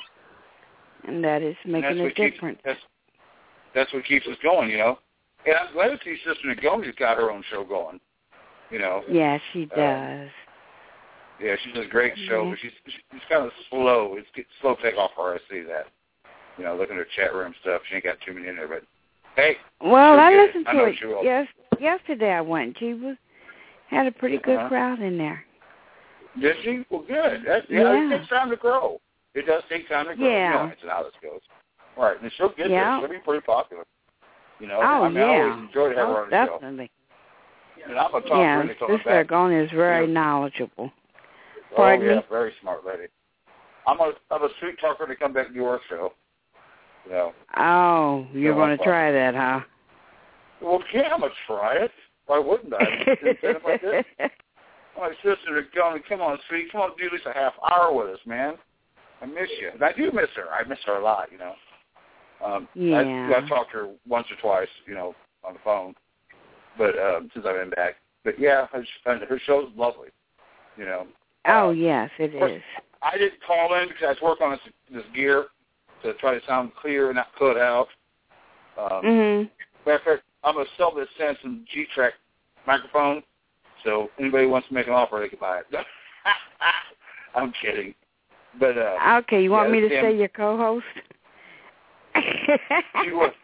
[SPEAKER 2] And that is making a
[SPEAKER 1] that's what
[SPEAKER 2] difference.
[SPEAKER 1] Keeps, that's, that's what keeps us going, you know. And I'm glad to see Sister Nagomi's got her own show going, you know.
[SPEAKER 2] Yeah, she does.
[SPEAKER 1] Um, yeah, she does a great show,
[SPEAKER 2] Yeah.
[SPEAKER 1] but she's she's kind of slow. It's, it's slow take off for her, I see that. You know, looking at her chat room stuff, she ain't got too many in there, but hey.
[SPEAKER 2] Well, I
[SPEAKER 1] it.
[SPEAKER 2] listened
[SPEAKER 1] I
[SPEAKER 2] to
[SPEAKER 1] know
[SPEAKER 2] it
[SPEAKER 1] she will.
[SPEAKER 2] yes, yesterday. I went. She was had a pretty good
[SPEAKER 1] Uh-huh.
[SPEAKER 2] crowd in there.
[SPEAKER 1] Did she? Well, good. That's, yeah,
[SPEAKER 2] Yeah.
[SPEAKER 1] it takes time to grow. It does take time to grow.
[SPEAKER 2] Yeah.
[SPEAKER 1] You know that's how this goes. Right, and she'll get
[SPEAKER 2] Yeah.
[SPEAKER 1] there. She'll be pretty popular. You know,
[SPEAKER 2] Oh,
[SPEAKER 1] I mean,
[SPEAKER 2] yeah.
[SPEAKER 1] I always enjoyed having her
[SPEAKER 2] Oh,
[SPEAKER 1] on the show.
[SPEAKER 2] definitely.
[SPEAKER 1] And I'm a talk
[SPEAKER 2] Yeah,
[SPEAKER 1] really till I'm
[SPEAKER 2] Sister
[SPEAKER 1] back.
[SPEAKER 2] Agone is very
[SPEAKER 1] Yeah.
[SPEAKER 2] knowledgeable.
[SPEAKER 1] Oh,
[SPEAKER 2] Pardon
[SPEAKER 1] yeah,
[SPEAKER 2] me?
[SPEAKER 1] very smart lady. I'm a, I'm a sweet talker to come back to your show. You know.
[SPEAKER 2] Oh, you're
[SPEAKER 1] So
[SPEAKER 2] going
[SPEAKER 1] I'm
[SPEAKER 2] to try that, huh?
[SPEAKER 1] Well, yeah, I'm going to try it. Why wouldn't I? Instead of like this. My sister is going, come on, sweetie, come on, do at least a half hour with us, man. I miss you. And I do miss her. I miss her a lot, you know. Um,
[SPEAKER 2] Yeah.
[SPEAKER 1] I, I talked to her once or twice, you know, on the phone, but um, since I've been back. But, yeah, her, her show's lovely, you know.
[SPEAKER 2] Oh,
[SPEAKER 1] uh,
[SPEAKER 2] yes, it
[SPEAKER 1] course,
[SPEAKER 2] is.
[SPEAKER 1] I didn't call in because I was working on this, this gear, to try to sound clear and not cut out. Um,
[SPEAKER 2] Mhm.
[SPEAKER 1] Matter of fact, I'm going to sell this Samson G-Track microphone, so anybody wants to make an offer, they can buy it. I'm kidding. But uh,
[SPEAKER 2] okay, you want
[SPEAKER 1] yeah,
[SPEAKER 2] me to
[SPEAKER 1] damn,
[SPEAKER 2] say your co-host?
[SPEAKER 1] you want,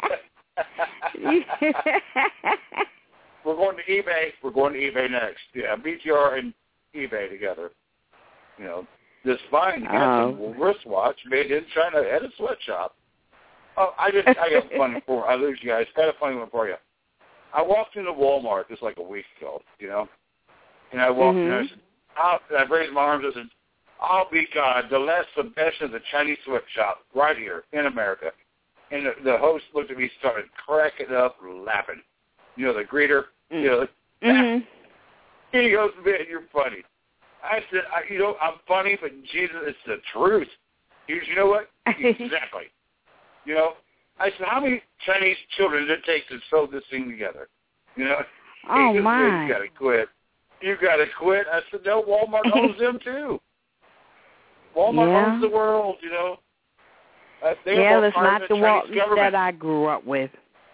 [SPEAKER 1] we're going to eBay. We're going to eBay next. Yeah, B T R and eBay together. You know, this fine, handsome
[SPEAKER 2] oh.
[SPEAKER 1] wristwatch made in China at a sweatshop. Oh, I just, I got a funny for I lose you guys. Got a funny one for you. I walked into Walmart just like a week ago, you know, and I walked
[SPEAKER 2] mm-hmm.
[SPEAKER 1] in and I said, I'll, and I raised my arms and I said, I'll be God, the last Sebastian of the Chinese sweatshop right here in America. And the, the host looked at me, started cracking up, laughing. You know, the greeter, you know,
[SPEAKER 2] mm-hmm.
[SPEAKER 1] he goes, man, you're funny. I said, I, you know, I'm funny, but Jesus, it's the truth. He goes, you know what? Exactly. You know, I said, how many Chinese children did it take to sew this thing together? You know?
[SPEAKER 2] Oh,
[SPEAKER 1] he goes,
[SPEAKER 2] my.
[SPEAKER 1] man, you got to quit. You got to quit. I said, no, Walmart owns them, too. Walmart
[SPEAKER 2] yeah.
[SPEAKER 1] owns the world, you know. Uh,
[SPEAKER 2] yeah, that's not the
[SPEAKER 1] Waltons
[SPEAKER 2] that I grew up with.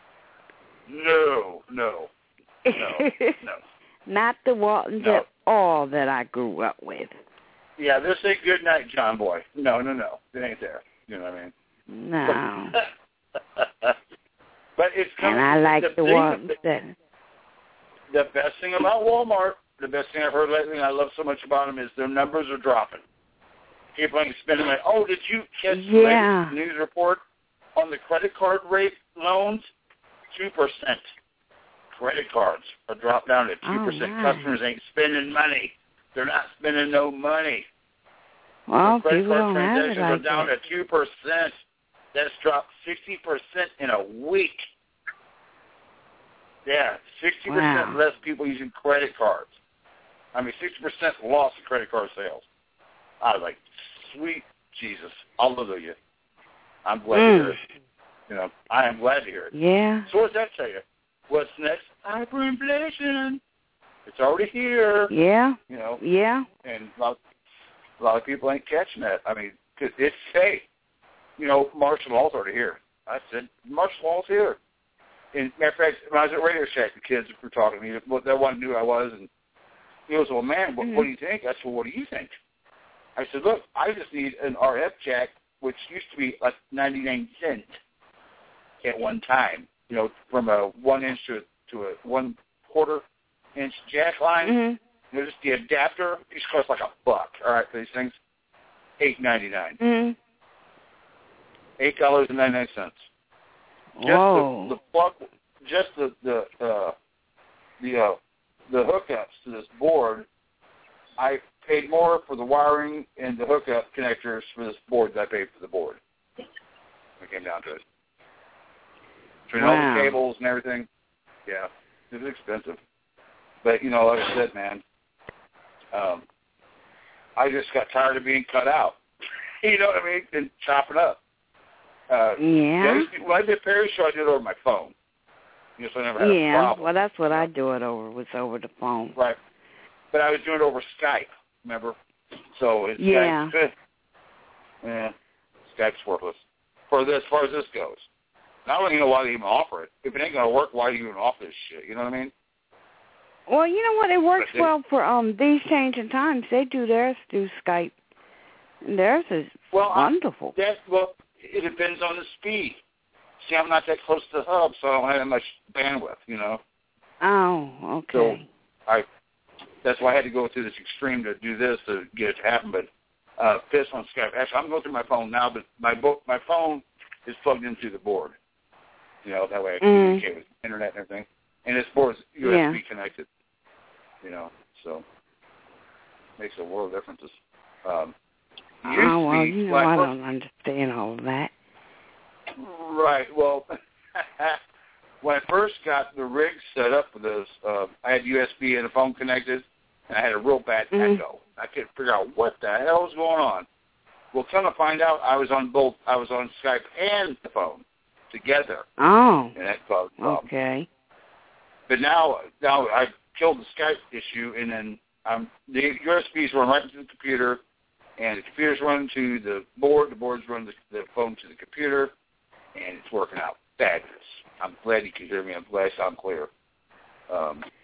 [SPEAKER 1] No, no, no, no.
[SPEAKER 2] Not the Waltons
[SPEAKER 1] no.
[SPEAKER 2] at all that I grew up with.
[SPEAKER 1] Yeah, this ain't good night, John Boy. No, no, no. It ain't there. You know what I mean?
[SPEAKER 2] No.
[SPEAKER 1] But it's coming.
[SPEAKER 2] And I like
[SPEAKER 1] the,
[SPEAKER 2] the
[SPEAKER 1] thing,
[SPEAKER 2] Waltons.
[SPEAKER 1] The, the best thing about Walmart, the best thing I've heard lately, and I love so much about them, is their numbers are dropping. People ain't spending like, oh, did you catch the
[SPEAKER 2] yeah.
[SPEAKER 1] latest news report on the credit card rate loans? two percent. Credit cards are dropped down to two percent.
[SPEAKER 2] Oh,
[SPEAKER 1] Customers ain't spending money. They're not spending no money.
[SPEAKER 2] Well,
[SPEAKER 1] credit
[SPEAKER 2] people
[SPEAKER 1] card
[SPEAKER 2] don't have it
[SPEAKER 1] transactions
[SPEAKER 2] like
[SPEAKER 1] are down
[SPEAKER 2] that.
[SPEAKER 1] to two percent. That's dropped sixty percent in a week. Yeah, sixty percent
[SPEAKER 2] Wow.
[SPEAKER 1] less people using credit cards. I mean, sixty percent loss in credit card sales. I was like, sweet Jesus, hallelujah. I'm glad
[SPEAKER 2] mm.
[SPEAKER 1] to hear it. You know, I am glad to hear it.
[SPEAKER 2] Yeah.
[SPEAKER 1] So what does that tell you? What's next? Hyperinflation. It's already here.
[SPEAKER 2] Yeah.
[SPEAKER 1] You know.
[SPEAKER 2] Yeah.
[SPEAKER 1] And a lot, a lot of people ain't catching that. I mean, cause it's hey, you know, martial law's already here. I said martial law's here. And matter of fact, when I was at Radio Shack, the kids were talking to me. Well, that one knew who I was, and he goes, "Well, man, what,
[SPEAKER 2] mm-hmm.
[SPEAKER 1] what do you think?" I said, "Well, what do you think?" I said, "Look, I just need an R F jack, which used to be like ninety-nine cents at one time. You know, from a one inch to to a one quarter inch jack line.
[SPEAKER 2] Mm-hmm.
[SPEAKER 1] You know, just the adapter. These cost like a buck. All right, for these things, eight ninety-nine.
[SPEAKER 2] Mm-hmm.
[SPEAKER 1] Eight dollars and ninety-nine cents. Just
[SPEAKER 2] Whoa.
[SPEAKER 1] the, the plug, just the the uh, the uh, the hookups to this board. I paid more for the wiring and the hookup connectors for this board than I paid for the board. It came down to it. Between
[SPEAKER 2] wow.
[SPEAKER 1] all the cables and everything, yeah, it was expensive. But you know, like I said, man, um, I just got tired of being cut out. You know what I mean? And chopping up. Uh,
[SPEAKER 2] yeah.
[SPEAKER 1] When I did Perry Show, I did it over my phone. You know, so I never had
[SPEAKER 2] yeah.
[SPEAKER 1] a problem.
[SPEAKER 2] Well, that's what I do it over, was over the phone.
[SPEAKER 1] Right. But I was doing it over Skype, remember? So it's
[SPEAKER 2] yeah.
[SPEAKER 1] Skype. Yeah. Skype's worthless. For this, as far as this goes. I don't even know why they even offer it. If it ain't going to work, why do you even offer this shit? You know what I mean?
[SPEAKER 2] Well, you know what? It works
[SPEAKER 1] they,
[SPEAKER 2] well for um these changing times. They do theirs through Skype. And theirs is
[SPEAKER 1] well,
[SPEAKER 2] wonderful.
[SPEAKER 1] I, that, well, it depends on the speed. See, I'm not that close to the hub, so I don't have that much bandwidth, you know.
[SPEAKER 2] Oh, okay.
[SPEAKER 1] So I, that's why I had to go through this extreme to do this to get it to happen. But uh, this on Skype. Actually, I'm going through my phone now, but my bo- my phone is plugged into the board. You know, that way I can
[SPEAKER 2] mm.
[SPEAKER 1] communicate with internet and everything. And this board is U S B
[SPEAKER 2] yeah.
[SPEAKER 1] connected. You know, so makes a world of differences. Um,
[SPEAKER 2] oh, well,
[SPEAKER 1] be,
[SPEAKER 2] you know,
[SPEAKER 1] like,
[SPEAKER 2] I don't understand all of that.
[SPEAKER 1] Right. Well, when I first got the rig set up for this, uh, I had U S B and a phone connected, and I had a real bad
[SPEAKER 2] mm-hmm.
[SPEAKER 1] echo. I couldn't figure out what the hell was going on. Well, come to find out, I was on both. I was on Skype and the phone together.
[SPEAKER 2] Oh.
[SPEAKER 1] And that caused a problem.
[SPEAKER 2] Okay.
[SPEAKER 1] But now, now I killed the Skype issue, and then um, the U S Bs run right into the computer, and the computer's running to the board, the board's running the, the phone to the computer, and it's working out fabulous. I'm glad you can hear me. I'm glad I sound clear. Um,